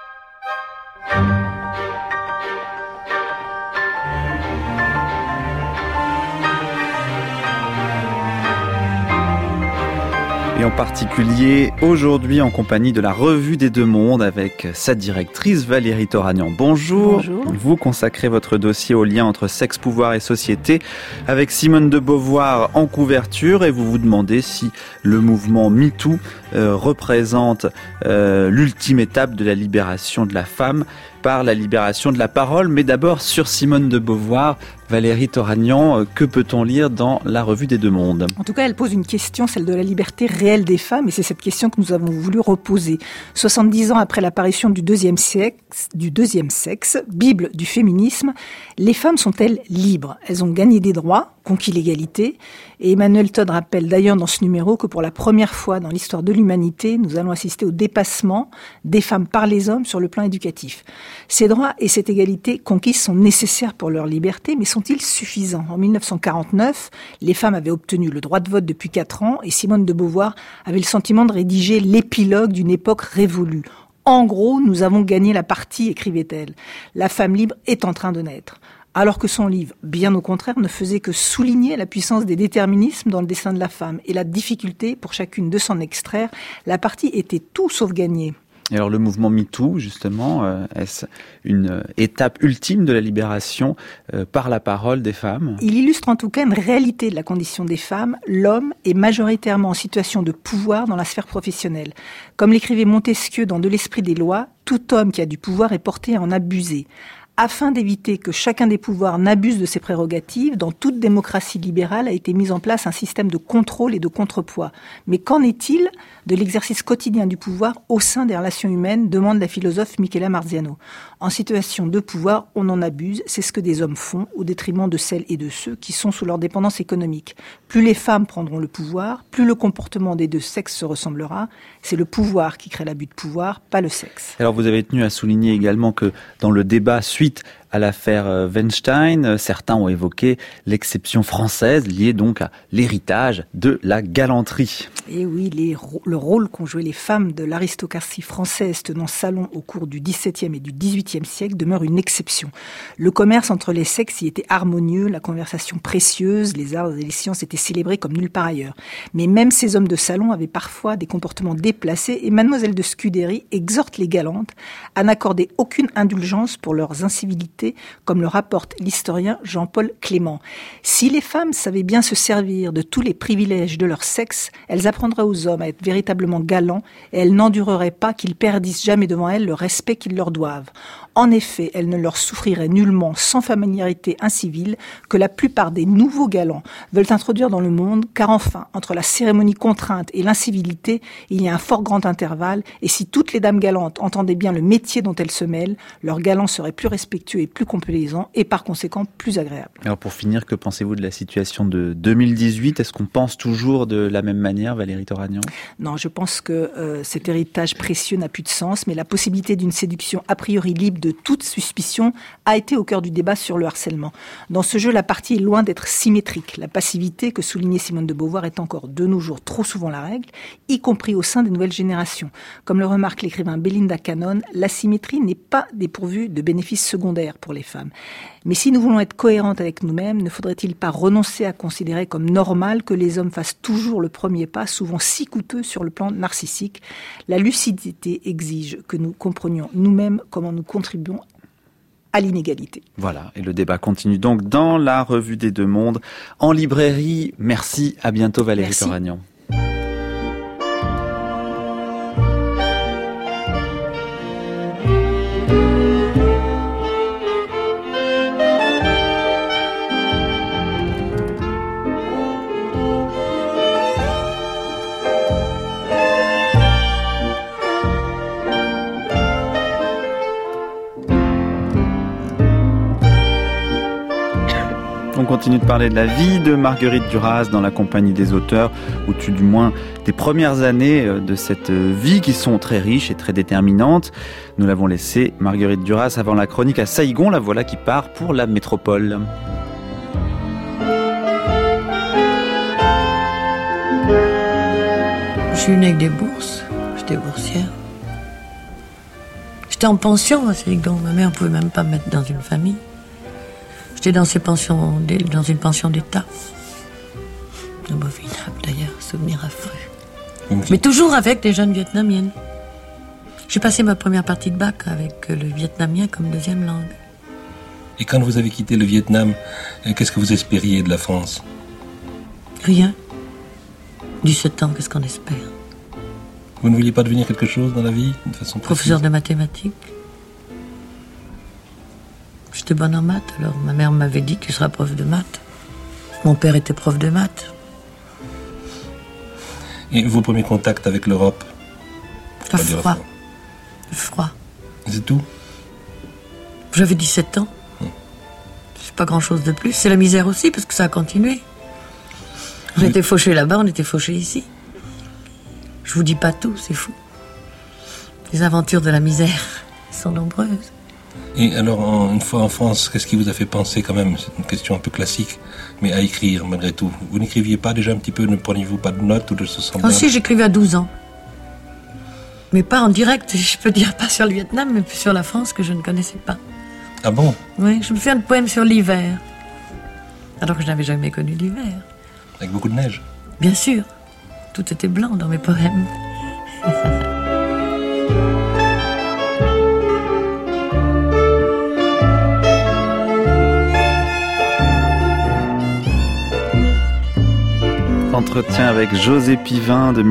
Et en particulier aujourd'hui en compagnie de la Revue des Deux Mondes avec sa directrice Valérie Toragnan. Bonjour. Bonjour. Vous consacrez votre dossier au lien entre sexe, pouvoir et société avec Simone de Beauvoir en couverture, et vous vous demandez si le mouvement MeToo représente l'ultime étape de la libération de la femme par la libération de la parole. Mais d'abord sur Simone de Beauvoir, Valérie Toragnan, que peut-on lire dans la Revue des Deux Mondes ? En tout cas, elle pose une question, celle de la liberté réelle des femmes, et c'est cette question que nous avons voulu reposer. 70 ans après l'apparition du deuxième sexe, Bible du féminisme, les femmes sont-elles libres ? Elles ont gagné des droits, conquis l'égalité, et Emmanuel Todd rappelle d'ailleurs dans ce numéro que pour la première fois dans l'histoire de l'humanité, nous allons assister au dépassement des femmes par les hommes sur le plan éducatif. Ces droits et cette égalité conquise sont nécessaires pour leur liberté, mais sont-ils suffisants ? En 1949, les femmes avaient obtenu le droit de vote depuis 4 ans et Simone de Beauvoir avait le sentiment de rédiger l'épilogue d'une époque révolue. En gros, nous avons gagné la partie, écrivait-elle. La femme libre est en train de naître. Alors que son livre, bien au contraire, ne faisait que souligner la puissance des déterminismes dans le destin de la femme et la difficulté pour chacune de s'en extraire, la partie était tout sauf gagnée. Et alors le mouvement MeToo, justement, est-ce une étape ultime de la libération par la parole des femmes ? Il illustre en tout cas une réalité de la condition des femmes. L'homme est majoritairement en situation de pouvoir dans la sphère professionnelle. Comme l'écrivait Montesquieu dans De l'esprit des lois, tout homme qui a du pouvoir est porté à en abuser. Afin d'éviter que chacun des pouvoirs n'abuse de ses prérogatives, dans toute démocratie libérale a été mis en place un système de contrôle et de contrepoids. Mais qu'en est-il de l'exercice quotidien du pouvoir au sein des relations humaines, demande la philosophe Michela Marziano. En situation de pouvoir, on en abuse, c'est ce que des hommes font, au détriment de celles et de ceux qui sont sous leur dépendance économique. Plus les femmes prendront le pouvoir, plus le comportement des deux sexes se ressemblera. C'est le pouvoir qui crée l'abus de pouvoir, pas le sexe. Alors vous avez tenu à souligner également que dans le débat suite à l'affaire Weinstein, certains ont évoqué l'exception française liée donc à l'héritage de la galanterie. Et oui, le rôle qu'ont joué les femmes de l'aristocratie française tenant salon au cours du XVIIe et du XVIIIe siècle demeure une exception. Le commerce entre les sexes y était harmonieux, la conversation précieuse, les arts et les sciences étaient célébrés comme nulle part ailleurs. Mais même ces hommes de salon avaient parfois des comportements déplacés et Mademoiselle de Scudéry exhorte les galantes à n'accorder aucune indulgence pour leurs incivilités, comme le rapporte l'historien Jean-Paul Clément. Si les femmes savaient bien se servir de tous les privilèges de leur sexe, elles apprendraient aux hommes à être véritablement galants et elles n'endureraient pas qu'ils perdissent jamais devant elles le respect qu'ils leur doivent. En effet, elles ne leur souffriraient nullement, sans familiarité incivile, que la plupart des nouveaux galants veulent introduire dans le monde, car enfin, entre la cérémonie contrainte et l'incivilité, il y a un fort grand intervalle, et si toutes les dames galantes entendaient bien le métier dont elles se mêlent, leurs galants seraient plus respectueux et plus complaisants, et par conséquent plus agréables. Alors pour finir, que pensez-vous de la situation de 2018 ? Est-ce qu'on pense toujours de la même manière, Valérie Toragnan ? Non, je pense que cet héritage précieux n'a plus de sens, mais la possibilité d'une séduction a priori libre de toute suspicion a été au cœur du débat sur le harcèlement. Dans ce jeu, la partie est loin d'être symétrique. La passivité que soulignait Simone de Beauvoir est encore de nos jours trop souvent la règle, y compris au sein des nouvelles générations. Comme le remarque l'écrivain Belinda Cannon, l'asymétrie n'est pas dépourvue de bénéfices secondaires pour les femmes. Mais si nous voulons être cohérentes avec nous-mêmes, ne faudrait-il pas renoncer à considérer comme normal que les hommes fassent toujours le premier pas, souvent si coûteux sur le plan narcissique ? La lucidité exige que nous comprenions nous-mêmes comment nous contribuons à l'inégalité. Voilà, et le débat continue donc dans la Revue des Deux Mondes, en librairie. Merci, à bientôt Valérie Toragnan. On continue de parler de la vie de Marguerite Duras dans la compagnie des auteurs, ou du moins des premières années de cette vie qui sont très riches et très déterminantes. Nous l'avons laissée, Marguerite Duras, avant la chronique à Saïgon. La voilà qui part pour la métropole. Je suis née avec des bourses, j'étais boursière. J'étais en pension à Saïgon, ma mère ne pouvait même pas me mettre dans une famille. J'étais dans une pension d'État. Abominable d'ailleurs, souvenir affreux. Mais toujours avec des jeunes vietnamiennes. J'ai passé ma première partie de bac avec le vietnamien comme deuxième langue. Et quand vous avez quitté le Vietnam, qu'est-ce que vous espériez de la France ? Rien. 17 ans, qu'est-ce qu'on espère ? Vous ne vouliez pas devenir quelque chose dans la vie, de façon précise ? Professeur de mathématiques. J'étais bonne en maths, alors ma mère m'avait dit tu seras prof de maths. Mon père était prof de maths. Et vos premiers contacts avec l'Europe ? Le froid. Le froid. C'est tout ? J'avais 17 ans. C'est pas grand-chose de plus. C'est la misère aussi, parce que ça a continué. On était fauchés là-bas, on était fauchés ici. Je vous dis pas tout, c'est fou. Les aventures de la misère sont nombreuses. Et alors, une fois en France, qu'est-ce qui vous a fait penser quand même, c'est une question un peu classique, mais à écrire malgré tout ? Vous n'écriviez pas déjà un petit peu, ne preniez-vous pas de notes ou de ce semblable ? Aussi, j'écrivais à 12 ans. Mais pas en direct, je peux dire pas sur le Vietnam, mais sur la France que je ne connaissais pas. Ah bon ? Oui, je me fais un poème sur l'hiver. Alors que je n'avais jamais connu l'hiver. Avec beaucoup de neige ? Bien sûr. Tout était blanc dans mes poèmes. Entretien avec José Pivin de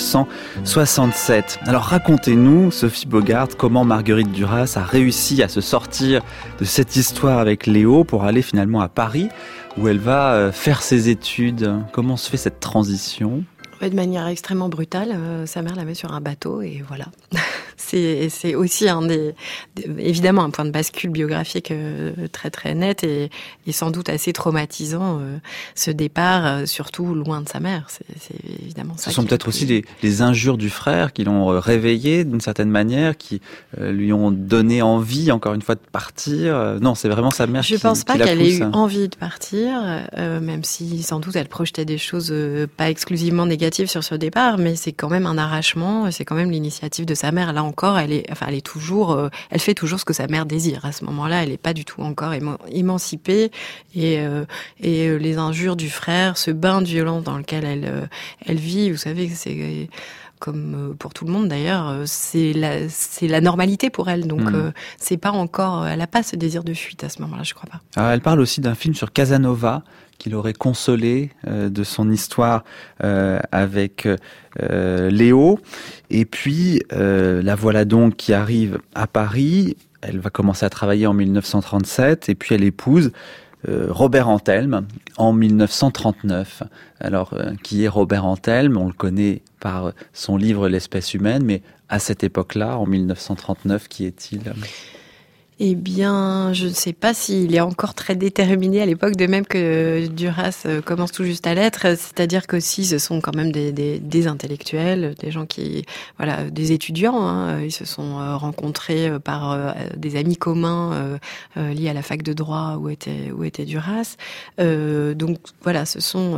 1967. Alors racontez-nous, Sophie Bogart, comment Marguerite Duras a réussi à se sortir de cette histoire avec Léo pour aller finalement à Paris, où elle va faire ses études. Comment se fait cette transition ? De manière extrêmement brutale, sa mère la met sur un bateau et voilà. C'est aussi évidemment un point de bascule biographique très très net et sans doute assez traumatisant, ce départ, surtout loin de sa mère. C'est évidemment ça. Ce sont peut-être aussi les injures du frère qui l'ont réveillé d'une certaine manière, qui lui ont donné envie encore une fois de partir. Non, c'est vraiment sa mère qui la pousse. Je pense pas qu'elle ait eu envie de partir, même si sans doute elle projetait des choses pas exclusivement négatives sur ce départ, mais c'est quand même un arrachement, c'est quand même l'initiative de sa mère. Là encore, elle fait toujours ce que sa mère désire. À ce moment-là, elle n'est pas du tout encore émancipée et les injures du frère, ce bain de violence dans lequel elle vit, vous savez, c'est comme pour tout le monde d'ailleurs, c'est la normalité pour elle. Donc c'est pas encore, elle n'a pas ce désir de fuite à ce moment-là, je crois pas. Alors, elle parle aussi d'un film sur Casanova qui l'aurait consolé de son histoire avec Léo. Et puis la voilà donc qui arrive à Paris. Elle va commencer à travailler en 1937 et puis elle épouse Robert Antelme en 1939. Alors, qui est Robert Antelme ? On le connaît par son livre L'espèce humaine, mais à cette époque-là, en 1939, qui est-il ? Eh bien, je ne sais pas s'il est encore très déterminé à l'époque, de même que Duras commence tout juste à l'être. C'est-à-dire qu'aussi, ce sont quand même des intellectuels, des gens qui, voilà, des étudiants. Hein, ils se sont rencontrés par des amis communs liés à la fac de droit où était Duras. Donc voilà, ce sont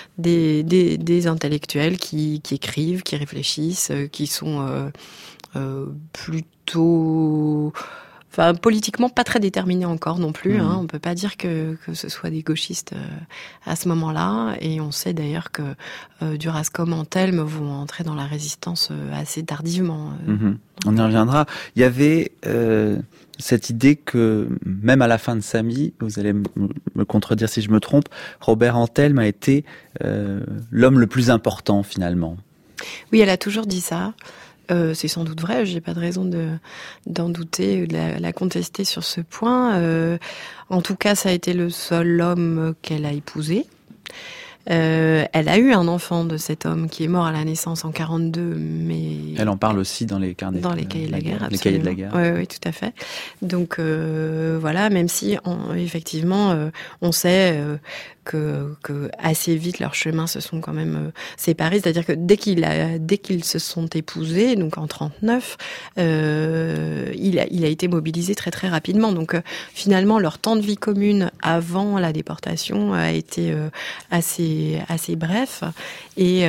des intellectuels qui écrivent, qui réfléchissent, qui sont plutôt... Enfin, politiquement, pas très déterminé encore non plus. Hein. On peut pas dire que ce soit des gauchistes à ce moment-là. Et on sait d'ailleurs que Duras comme Antelme vont entrer dans la résistance assez tardivement. On y reviendra. Il y avait cette idée que, même à la fin de sa vie, vous allez me contredire si je me trompe, Robert Antelme a été l'homme le plus important finalement. Oui, elle a toujours dit ça. C'est sans doute vrai, j'ai pas de raison d'en douter ou de la contester sur ce point. En tout cas, ça a été le seul homme qu'elle a épousé. Elle a eu un enfant de cet homme qui est mort à la naissance en 42, mais... Elle en parle aussi dans les carnets. Dans les cahiers de la guerre, absolument. Les cahiers de la guerre. Oui, tout à fait. Donc, voilà, même si, effectivement, on sait que assez vite leurs chemins se sont quand même séparés, c'est-à-dire que dès qu'ils se sont épousés, donc en 39, il a été mobilisé très très rapidement. Donc finalement leur temps de vie commune avant la déportation a été assez bref et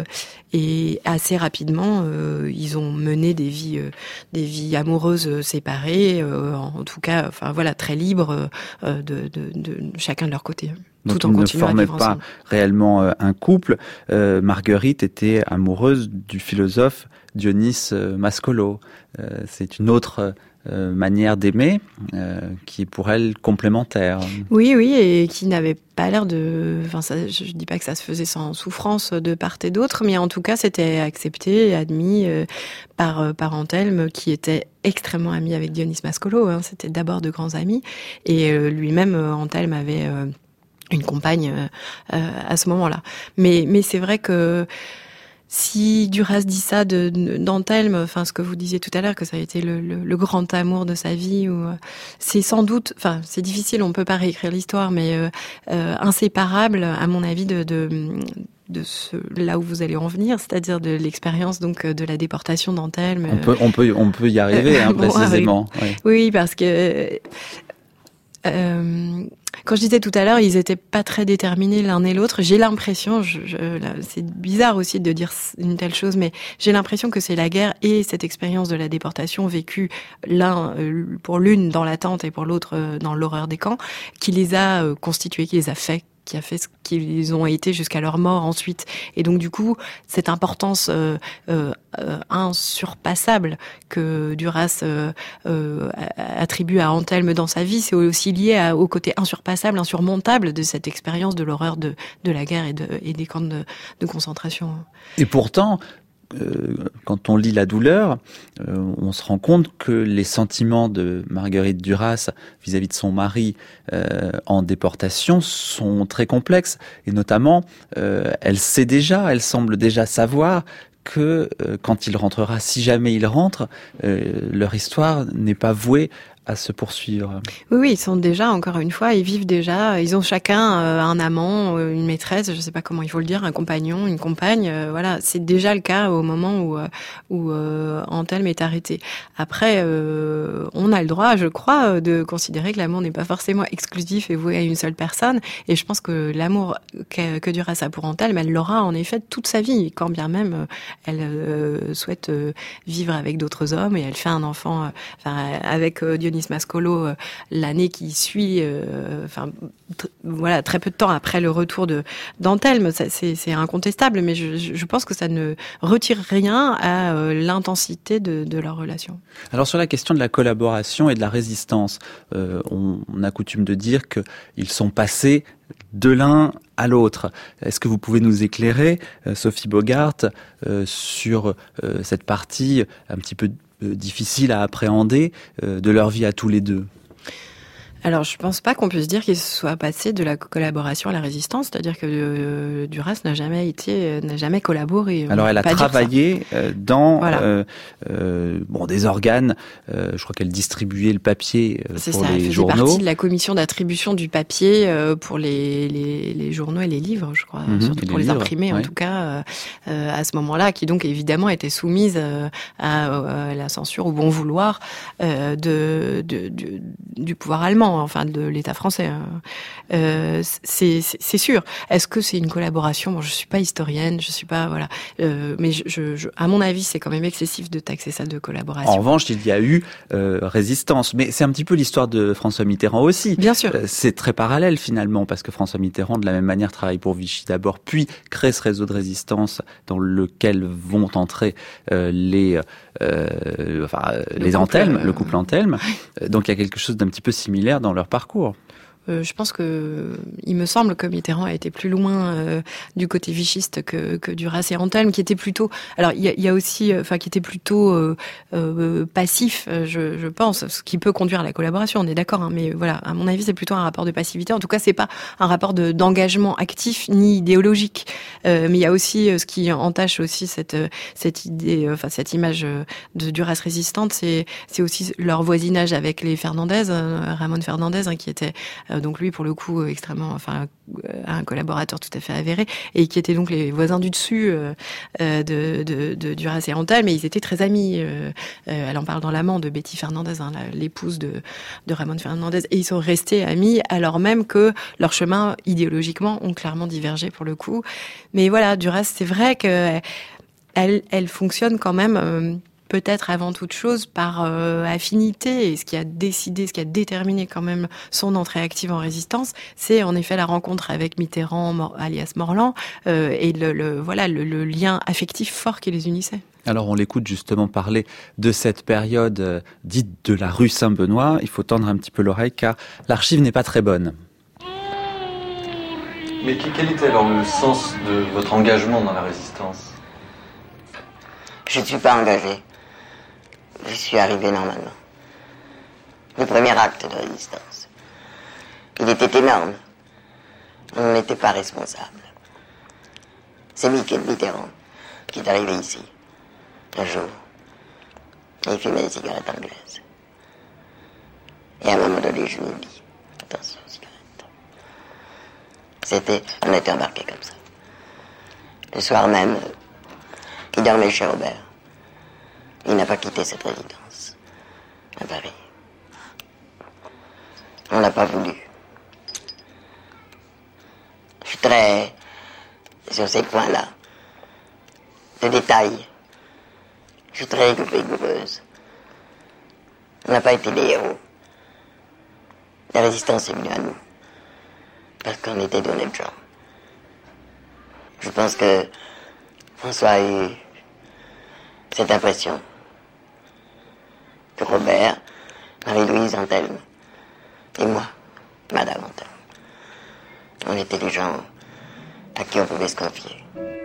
assez rapidement ils ont mené des vies amoureuses séparées, en tout cas, enfin voilà, très libres de chacun de leur côté. Donc ils ne formaient pas réellement un couple. Marguerite était amoureuse du philosophe Dionys Maskolo. C'est une autre manière d'aimer qui est pour elle complémentaire. Oui, et qui n'avait pas l'air de... Enfin, ça, je dis pas que ça se faisait sans souffrance de part et d'autre, mais en tout cas, c'était accepté et admis par Antelme, qui était extrêmement ami avec Dionys Maskolo. Hein. C'était d'abord de grands amis. Et lui-même, Antelme avait... une compagne à ce moment-là. Mais c'est vrai que si Duras dit ça d'Antelme, enfin ce que vous disiez tout à l'heure, que ça a été le grand amour de sa vie, ou c'est sans doute, enfin c'est difficile, on peut pas réécrire l'histoire, mais inséparable à mon avis de là où vous allez en venir, c'est-à-dire de l'expérience donc de la déportation d'Antelme. On peut y arriver précisément. Oui, parce que quand je disais tout à l'heure, ils étaient pas très déterminés l'un et l'autre. J'ai l'impression, c'est bizarre aussi de dire une telle chose, mais j'ai l'impression que c'est la guerre et cette expérience de la déportation vécue pour l'une dans l'attente et pour l'autre dans l'horreur des camps, qui les a constitués, qui les a fait qui a fait ce qu'ils ont été jusqu'à leur mort ensuite. Et donc du coup, cette importance insurpassable que Duras attribue à Anthelme dans sa vie, c'est aussi lié au côté insurpassable, insurmontable de cette expérience de l'horreur de la guerre et des camps de concentration. Et pourtant, quand on lit La douleur, on se rend compte que les sentiments de Marguerite Duras vis-à-vis de son mari en déportation sont très complexes. Et notamment, elle semble déjà savoir que quand il rentrera, si jamais il rentre, leur histoire n'est pas vouée à se poursuivre. Oui, ils sont déjà, encore une fois, ils vivent déjà, ils ont chacun un amant, une maîtresse, je sais pas comment il faut le dire, un compagnon, une compagne, voilà, c'est déjà le cas au moment où Anthelme est arrêté. Après, on a le droit, je crois, de considérer que l'amour n'est pas forcément exclusif et voué à une seule personne, et je pense que l'amour que Duras a pour Anthelme, elle l'aura en effet toute sa vie, quand bien même elle souhaite vivre avec d'autres hommes, et elle fait un enfant, avec Dionis Mascolo l'année qui suit, très peu de temps après le retour d'Anthelme, c'est incontestable, mais je pense que ça ne retire rien à l'intensité de leur relation. Alors sur la question de la collaboration et de la résistance, on a coutume de dire qu'ils sont passés de l'un à l'autre. Est-ce que vous pouvez nous éclairer, Sophie Bogart, sur cette partie un petit peu difficile à appréhender de leur vie à tous les deux? Alors, je pense pas qu'on puisse dire qu'il se soit passé de la collaboration à la résistance, c'est-à-dire que Duras n'a jamais collaboré. Alors, elle a travaillé dans des organes. Je crois qu'elle distribuait le papier pour les journaux. Elle faisait partie de la commission d'attribution du papier pour les journaux et les livres, je crois, surtout pour les imprimés, en tout cas, à ce moment-là, qui donc évidemment était soumise à la censure, au bon vouloir du pouvoir allemand. Enfin, de l'État français. C'est sûr. Est-ce que c'est une collaboration? Bon, je suis pas historienne, je suis pas, voilà. Mais à mon avis, c'est quand même excessif de taxer ça de collaboration. En revanche, il y a eu résistance. Mais c'est un petit peu l'histoire de François Mitterrand aussi. Bien sûr. C'est très parallèle finalement, parce que François Mitterrand, de la même manière, travaille pour Vichy d'abord, puis crée ce réseau de résistance dans lequel vont entrer les Anthelme, le couple Anthelme. Donc il y a quelque chose d'un petit peu similaire dans leur parcours. Je pense il me semble que Mitterrand a été plus loin du côté vichiste que Duras et Anthelme, qui était plutôt, alors il y a aussi, qui était plutôt passif, je pense, ce qui peut conduire à la collaboration, on est d'accord, hein, mais voilà, à mon avis, c'est plutôt un rapport de passivité. En tout cas, c'est pas un rapport d'engagement actif ni idéologique. Mais il y a aussi ce qui entache aussi cette idée, cette image de Duras résistante, c'est aussi leur voisinage avec les Fernandez, Ramon Fernandez, qui était donc lui, pour le coup, extrêmement, un collaborateur tout à fait avéré, et qui étaient donc les voisins du dessus de Duras et Anthelme, mais ils étaient très amis. Elle en parle dans l'amant de Betty Fernandez, l'épouse de Ramon Fernandez, et ils sont restés amis, alors même que leurs chemins, idéologiquement, ont clairement divergé pour le coup. Mais voilà, Duras, c'est vrai que elle fonctionne quand même... peut-être avant toute chose par affinité, et ce qui a déterminé quand même son entrée active en résistance, c'est en effet la rencontre avec Mitterrand, alias Morland, et le lien affectif fort qui les unissait. Alors on l'écoute justement parler de cette période dite de la rue Saint-Benoît. Il faut tendre un petit peu l'oreille car l'archive n'est pas très bonne. Mais quel était alors le sens de votre engagement dans la résistance? Je ne suis pas engagé. Je suis arrivé normalement. Le premier acte de résistance. Il était énorme. On n'en était pas responsable. C'est Michel Mitterrand qui est arrivé ici, un jour. Et il fumait des cigarettes anglaises. Et à un moment donné, je lui ai dit, attention aux cigarettes. On était embarqués comme ça. Le soir même, il dormait chez Robert. Il n'a pas quitté cette résidence, à Paris. On n'a pas voulu. Je suis très, sur ces points-là, de détails. Je suis très rigoureuse. On n'a pas été des héros. La résistance est venue à nous. parce qu'on était d'honnêtes gens. Je pense que François a eu cette impression que Robert, Marie-Louise, Antelme et moi, Madame Antelme, on était des gens à qui on pouvait se confier.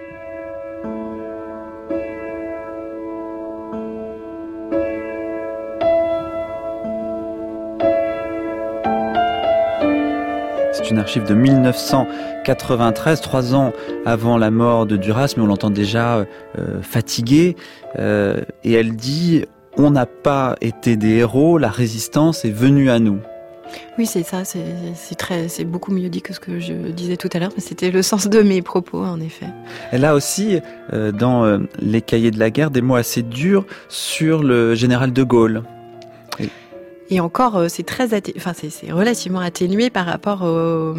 C'est une archive de 1993, 3 ans avant la mort de Duras, mais on l'entend déjà fatiguée. Et elle dit « On n'a pas été des héros, la résistance est venue à nous ». Oui, c'est ça, c'est beaucoup mieux dit que ce que je disais tout à l'heure, mais c'était le sens de mes propos, en effet. Elle a aussi, dans les cahiers de la guerre, des mots assez durs sur le général de Gaulle. Et encore, c'est relativement atténué par rapport au,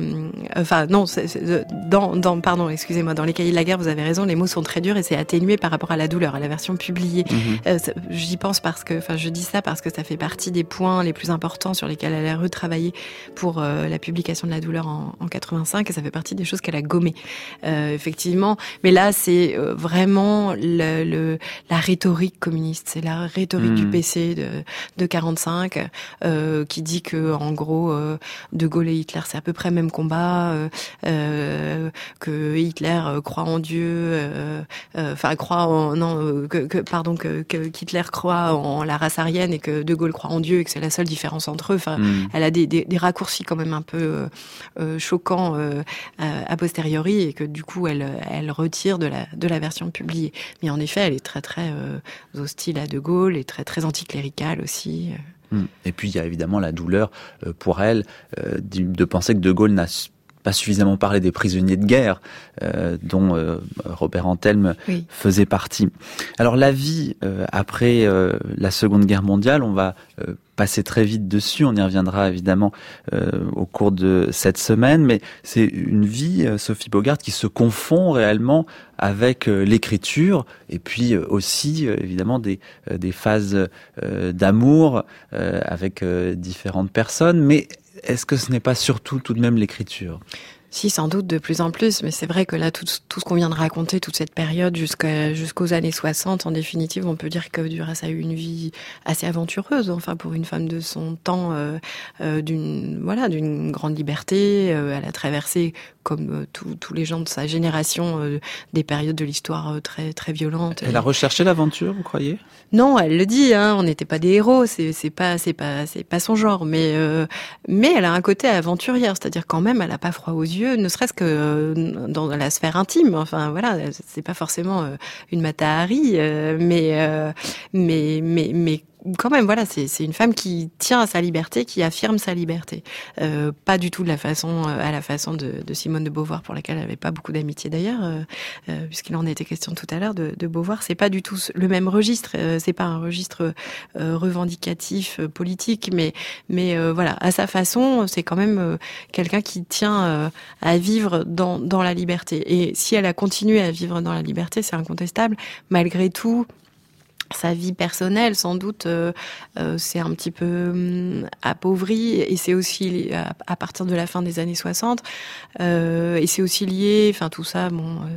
pardon, excusez-moi, dans les cahiers de la guerre, vous avez raison, les mots sont très durs et c'est atténué par rapport à la douleur, à la version publiée. J'y pense je dis ça parce que ça fait partie des points les plus importants sur lesquels elle a retravaillé pour la publication de la douleur en 85 et ça fait partie des choses qu'elle a gommées, effectivement. Mais là, c'est vraiment la rhétorique communiste, c'est la rhétorique du PC de 45. Qui dit que en gros De Gaulle et Hitler c'est à peu près le même combat, que Hitler croit en Dieu, que Hitler croit en la race aryenne et que De Gaulle croit en Dieu et que c'est la seule différence entre eux. Elle a des raccourcis quand même un peu choquants a posteriori et que du coup elle retire de la version publiée. Mais en effet elle est très très hostile à De Gaulle et très très anticléricale aussi. Et puis il y a évidemment la douleur pour elle de penser que De Gaulle n'a pas suffisamment parlé des prisonniers de guerre dont Robert Antelme faisait partie. Alors la vie après la Seconde Guerre mondiale, on va passer très vite dessus, on y reviendra évidemment au cours de cette semaine, mais c'est une vie, Sophie Bogart, qui se confond réellement avec l'écriture et puis aussi évidemment des phases d'amour avec différentes personnes, mais est-ce que ce n'est pas surtout tout de même l'écriture ? Si, sans doute, de plus en plus, mais c'est vrai que là, tout ce qu'on vient de raconter, toute cette période jusqu'aux années 60, en définitive, on peut dire que Duras a eu une vie assez aventureuse, enfin, pour une femme de son temps, d'une grande liberté. Elle a traversé, comme tous les gens de sa génération, des périodes de l'histoire très, très violentes. Elle a recherché l'aventure, vous croyez ? Non, elle le dit, on n'était pas des héros, c'est pas son genre, mais elle a un côté aventurière, c'est-à-dire quand même, elle a pas froid aux yeux, ne serait-ce que dans la sphère intime. Enfin voilà, c'est pas forcément une Mata Hari, mais quand même, voilà, c'est une femme qui tient à sa liberté, qui affirme sa liberté. Pas du tout à la façon de Simone de Beauvoir, pour laquelle elle n'avait pas beaucoup d'amitié d'ailleurs, puisqu'il en était question tout à l'heure de Beauvoir. C'est pas du tout le même registre. C'est pas un registre revendicatif, politique, mais voilà, à sa façon, c'est quand même quelqu'un qui tient à vivre dans la liberté. Et si elle a continué à vivre dans la liberté, c'est incontestable. Malgré tout, sa vie personnelle, sans doute, c'est un petit peu appauvri, et c'est aussi à partir de la fin des années 60, et c'est aussi lié, enfin tout ça,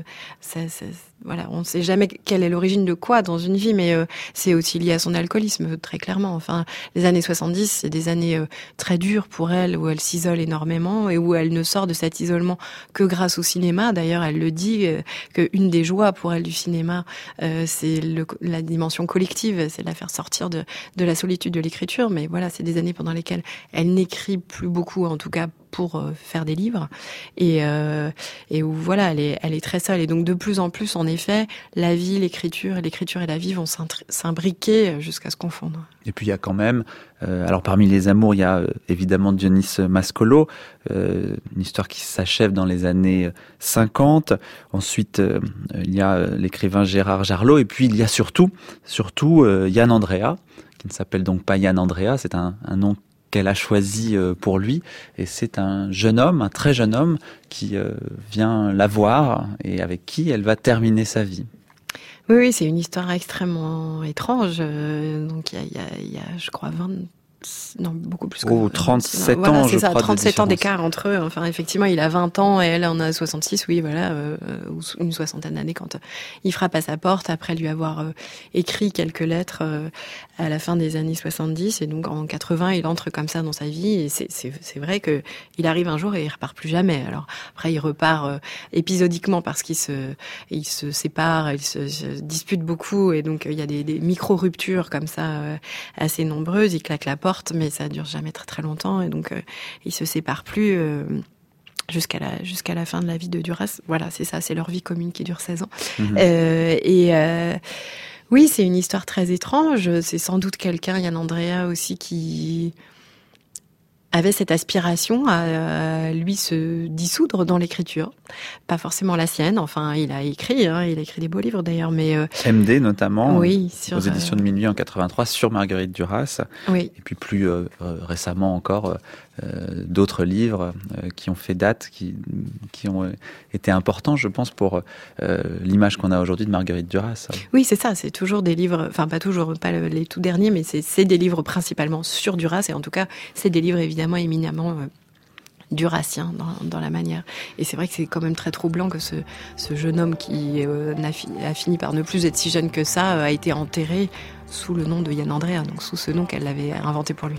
voilà, on ne sait jamais quelle est l'origine de quoi dans une vie, mais c'est aussi lié à son alcoolisme, très clairement. Enfin, les années 70, c'est des années très dures pour elle, où elle s'isole énormément et où elle ne sort de cet isolement que grâce au cinéma. D'ailleurs, elle le dit, qu'une des joies pour elle du cinéma, c'est la dimension collective, c'est de la faire sortir de la solitude de l'écriture. Mais voilà, c'est des années pendant lesquelles elle n'écrit plus beaucoup, en tout cas pour faire des livres, et où voilà, elle est très seule, et donc de plus en plus, en effet, la vie, l'écriture et la vie vont s'imbriquer jusqu'à se confondre. Et puis il y a quand même, alors parmi les amours, il y a évidemment Dionys Mascolo, une histoire qui s'achève dans les années 50. Ensuite, il y a l'écrivain Gérard Jarlot, et puis il y a surtout Yann Andrea, qui ne s'appelle donc pas Yann Andrea, c'est un nom qu'elle a choisi pour lui, et c'est un jeune homme, un très jeune homme, qui vient la voir et avec qui elle va terminer sa vie. Oui, c'est une histoire extrêmement étrange. Donc il y a, je crois, non, beaucoup plus que 37 voilà, ans, c'est je ça, crois, 37 ans de différence. d'écart entre eux. Enfin, effectivement, il a 20 ans et elle en a 66, oui, voilà, ou une soixantaine d'années quand il frappe à sa porte après lui avoir écrit quelques lettres à la fin des années 70. Et donc, en 80, il entre comme ça dans sa vie. Et c'est vrai que il arrive un jour et il repart plus jamais. Alors, après, il repart épisodiquement parce qu'il il se sépare, il se dispute beaucoup. Et donc, il y a des micro-ruptures comme ça assez nombreuses. Il claque la porte, mais ça dure jamais très très longtemps. Et donc, ils se séparent plus jusqu'à la fin de la vie de Duras. Voilà, c'est ça, c'est leur vie commune qui dure 16 ans. Oui, c'est une histoire très étrange. C'est sans doute quelqu'un, Yann Andrea aussi, qui avait cette aspiration à lui se dissoudre dans l'écriture. Pas forcément la sienne, enfin il a écrit des beaux livres d'ailleurs, mais... MD notamment, oui, aux éditions de Minuit en 83, sur Marguerite Duras, oui. Et puis plus récemment encore, d'autres livres qui ont fait date, qui ont été importants, je pense, pour l'image qu'on a aujourd'hui de Marguerite Duras. Oui, c'est ça, c'est toujours des livres, enfin pas toujours, pas les tout derniers, mais c'est des livres principalement sur Duras, et en tout cas, c'est des livres évidemment éminemment durassien dans la manière. Et c'est vrai que c'est quand même très troublant que ce jeune homme qui a fini par ne plus être si jeune que ça a été enterré sous le nom de Yann Andrea, donc sous ce nom qu'elle avait inventé pour lui.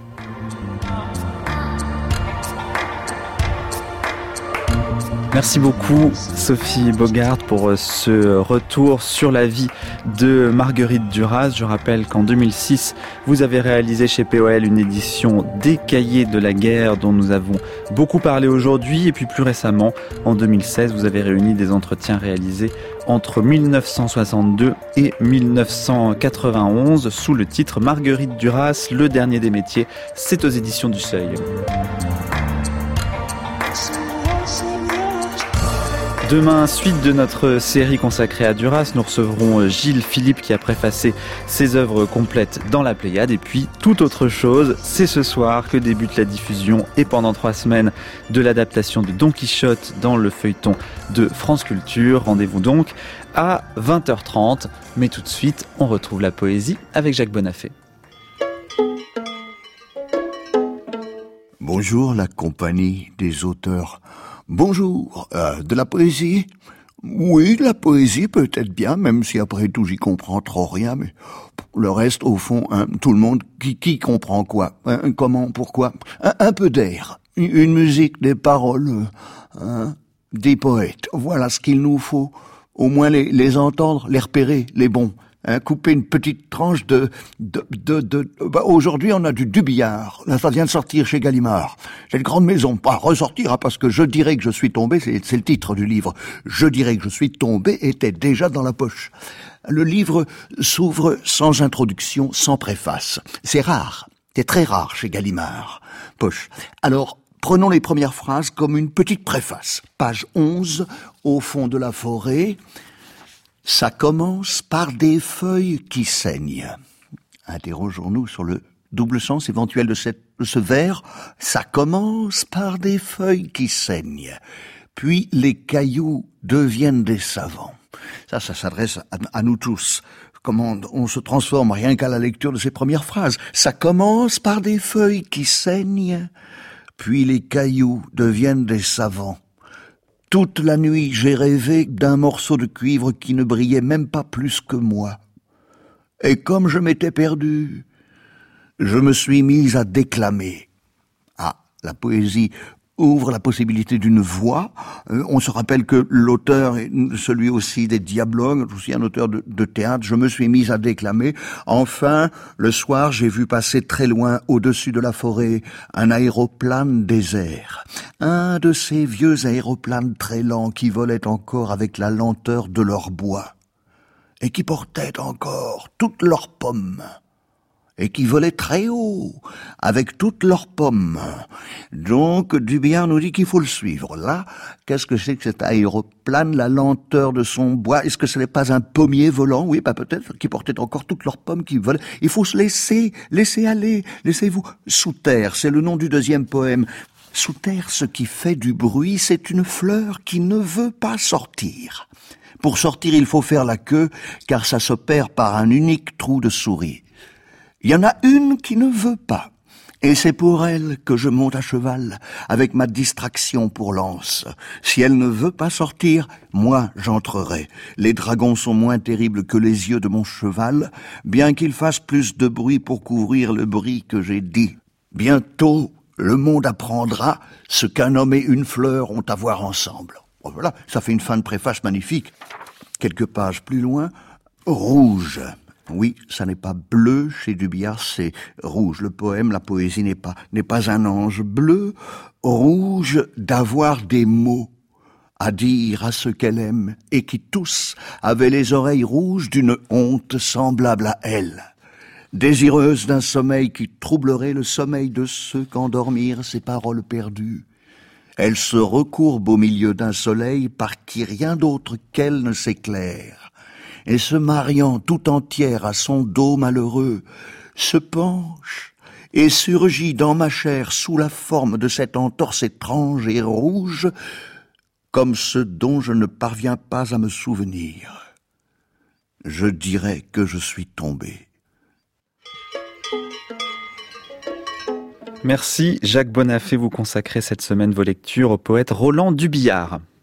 Merci beaucoup Sophie Bogart pour ce retour sur la vie de Marguerite Duras. Je rappelle qu'en 2006, vous avez réalisé chez POL une édition des Cahiers de la guerre dont nous avons beaucoup parlé aujourd'hui. Et puis plus récemment, en 2016, vous avez réuni des entretiens réalisés entre 1962 et 1991 sous le titre Marguerite Duras, le dernier des métiers. C'est aux éditions du Seuil. Demain, suite de notre série consacrée à Duras, nous recevrons Gilles Philippe qui a préfacé ses œuvres complètes dans la Pléiade. Et puis, toute autre chose, c'est ce soir que débute la diffusion et pendant 3 semaines de l'adaptation de Don Quichotte dans le feuilleton de France Culture. Rendez-vous donc à 20h30. Mais tout de suite, on retrouve la poésie avec Jacques Bonafé. Bonjour la compagnie des auteurs. Bonjour, de la poésie? Oui, de la poésie peut-être bien, même si après tout j'y comprends trop rien, mais le reste au fond, tout le monde, qui comprend quoi? Comment, pourquoi? Un peu d'air, une musique, des paroles, des poètes, voilà ce qu'il nous faut. Au moins les entendre, les repérer, les bons. Couper une petite tranche aujourd'hui on a du Dubillard. Là, ça vient de sortir chez Gallimard. C'est une grande maison. Pas ressortir, parce que Je dirais que je suis tombé, c'est le titre du livre. Je dirais que je suis tombé était déjà dans la poche. Le livre s'ouvre sans introduction, sans préface. C'est rare. C'est très rare chez Gallimard. Poche. Alors, prenons les premières phrases comme une petite préface. Page 11, au fond de la forêt. Ça commence par des feuilles qui saignent. Interrogeons-nous sur le double sens éventuel de ce vers. Ça commence par des feuilles qui saignent. Puis les cailloux deviennent des savants. Ça s'adresse à nous tous. Comment on se transforme rien qu'à la lecture de ces premières phrases. Ça commence par des feuilles qui saignent. Puis les cailloux deviennent des savants. Toute la nuit, j'ai rêvé d'un morceau de cuivre qui ne brillait même pas plus que moi. Et comme je m'étais perdu, je me suis mise à déclamer. Ah, la poésie ouvre la possibilité d'une voix. On se rappelle que l'auteur est celui aussi des Dialogues, aussi un auteur de théâtre. Je me suis mise à déclamer. Enfin, le soir, j'ai vu passer très loin, au-dessus de la forêt, un aéroplane désert. Un de ces vieux aéroplanes très lents qui volaient encore avec la lenteur de leur bois. Et qui portaient encore toutes leurs pommes. Et qui volaient très haut, avec toutes leurs pommes. Donc, Dubillard nous dit qu'il faut le suivre. Là, qu'est-ce que c'est que cet aéroplane, la lenteur de son bois? Est-ce que ce n'est pas un pommier volant? Oui, peut-être, qui portait encore toutes leurs pommes qui volaient. Il faut se laisser aller, laissez-vous. Sous terre, c'est le nom du deuxième poème. Sous terre, ce qui fait du bruit, c'est une fleur qui ne veut pas sortir. Pour sortir, il faut faire la queue, car ça s'opère par un unique trou de souris. Il y en a une qui ne veut pas. Et c'est pour elle que je monte à cheval, avec ma distraction pour lance. Si elle ne veut pas sortir, moi j'entrerai. Les dragons sont moins terribles que les yeux de mon cheval, bien qu'ils fassent plus de bruit pour couvrir le bruit que j'ai dit. Bientôt, le monde apprendra ce qu'un homme et une fleur ont à voir ensemble. Voilà, ça fait une fin de préface magnifique. Quelques pages plus loin, rouge. Oui, ça n'est pas bleu chez Dubillard, c'est rouge. Le poème, la poésie n'est pas un ange bleu, rouge d'avoir des mots à dire à ceux qu'elle aime et qui tous avaient les oreilles rouges d'une honte semblable à elle. Désireuse d'un sommeil qui troublerait le sommeil de ceux qu'endormirent ses paroles perdues. Elle se recourbe au milieu d'un soleil par qui rien d'autre qu'elle ne s'éclaire. Et se mariant tout entière à son dos malheureux, se penche et surgit dans ma chair sous la forme de cette entorse étrange et rouge, comme ce dont je ne parviens pas à me souvenir. Je dirais que je suis tombé. Merci Jacques Bonafé, vous consacrez cette semaine vos lectures au poète Roland Dubillard.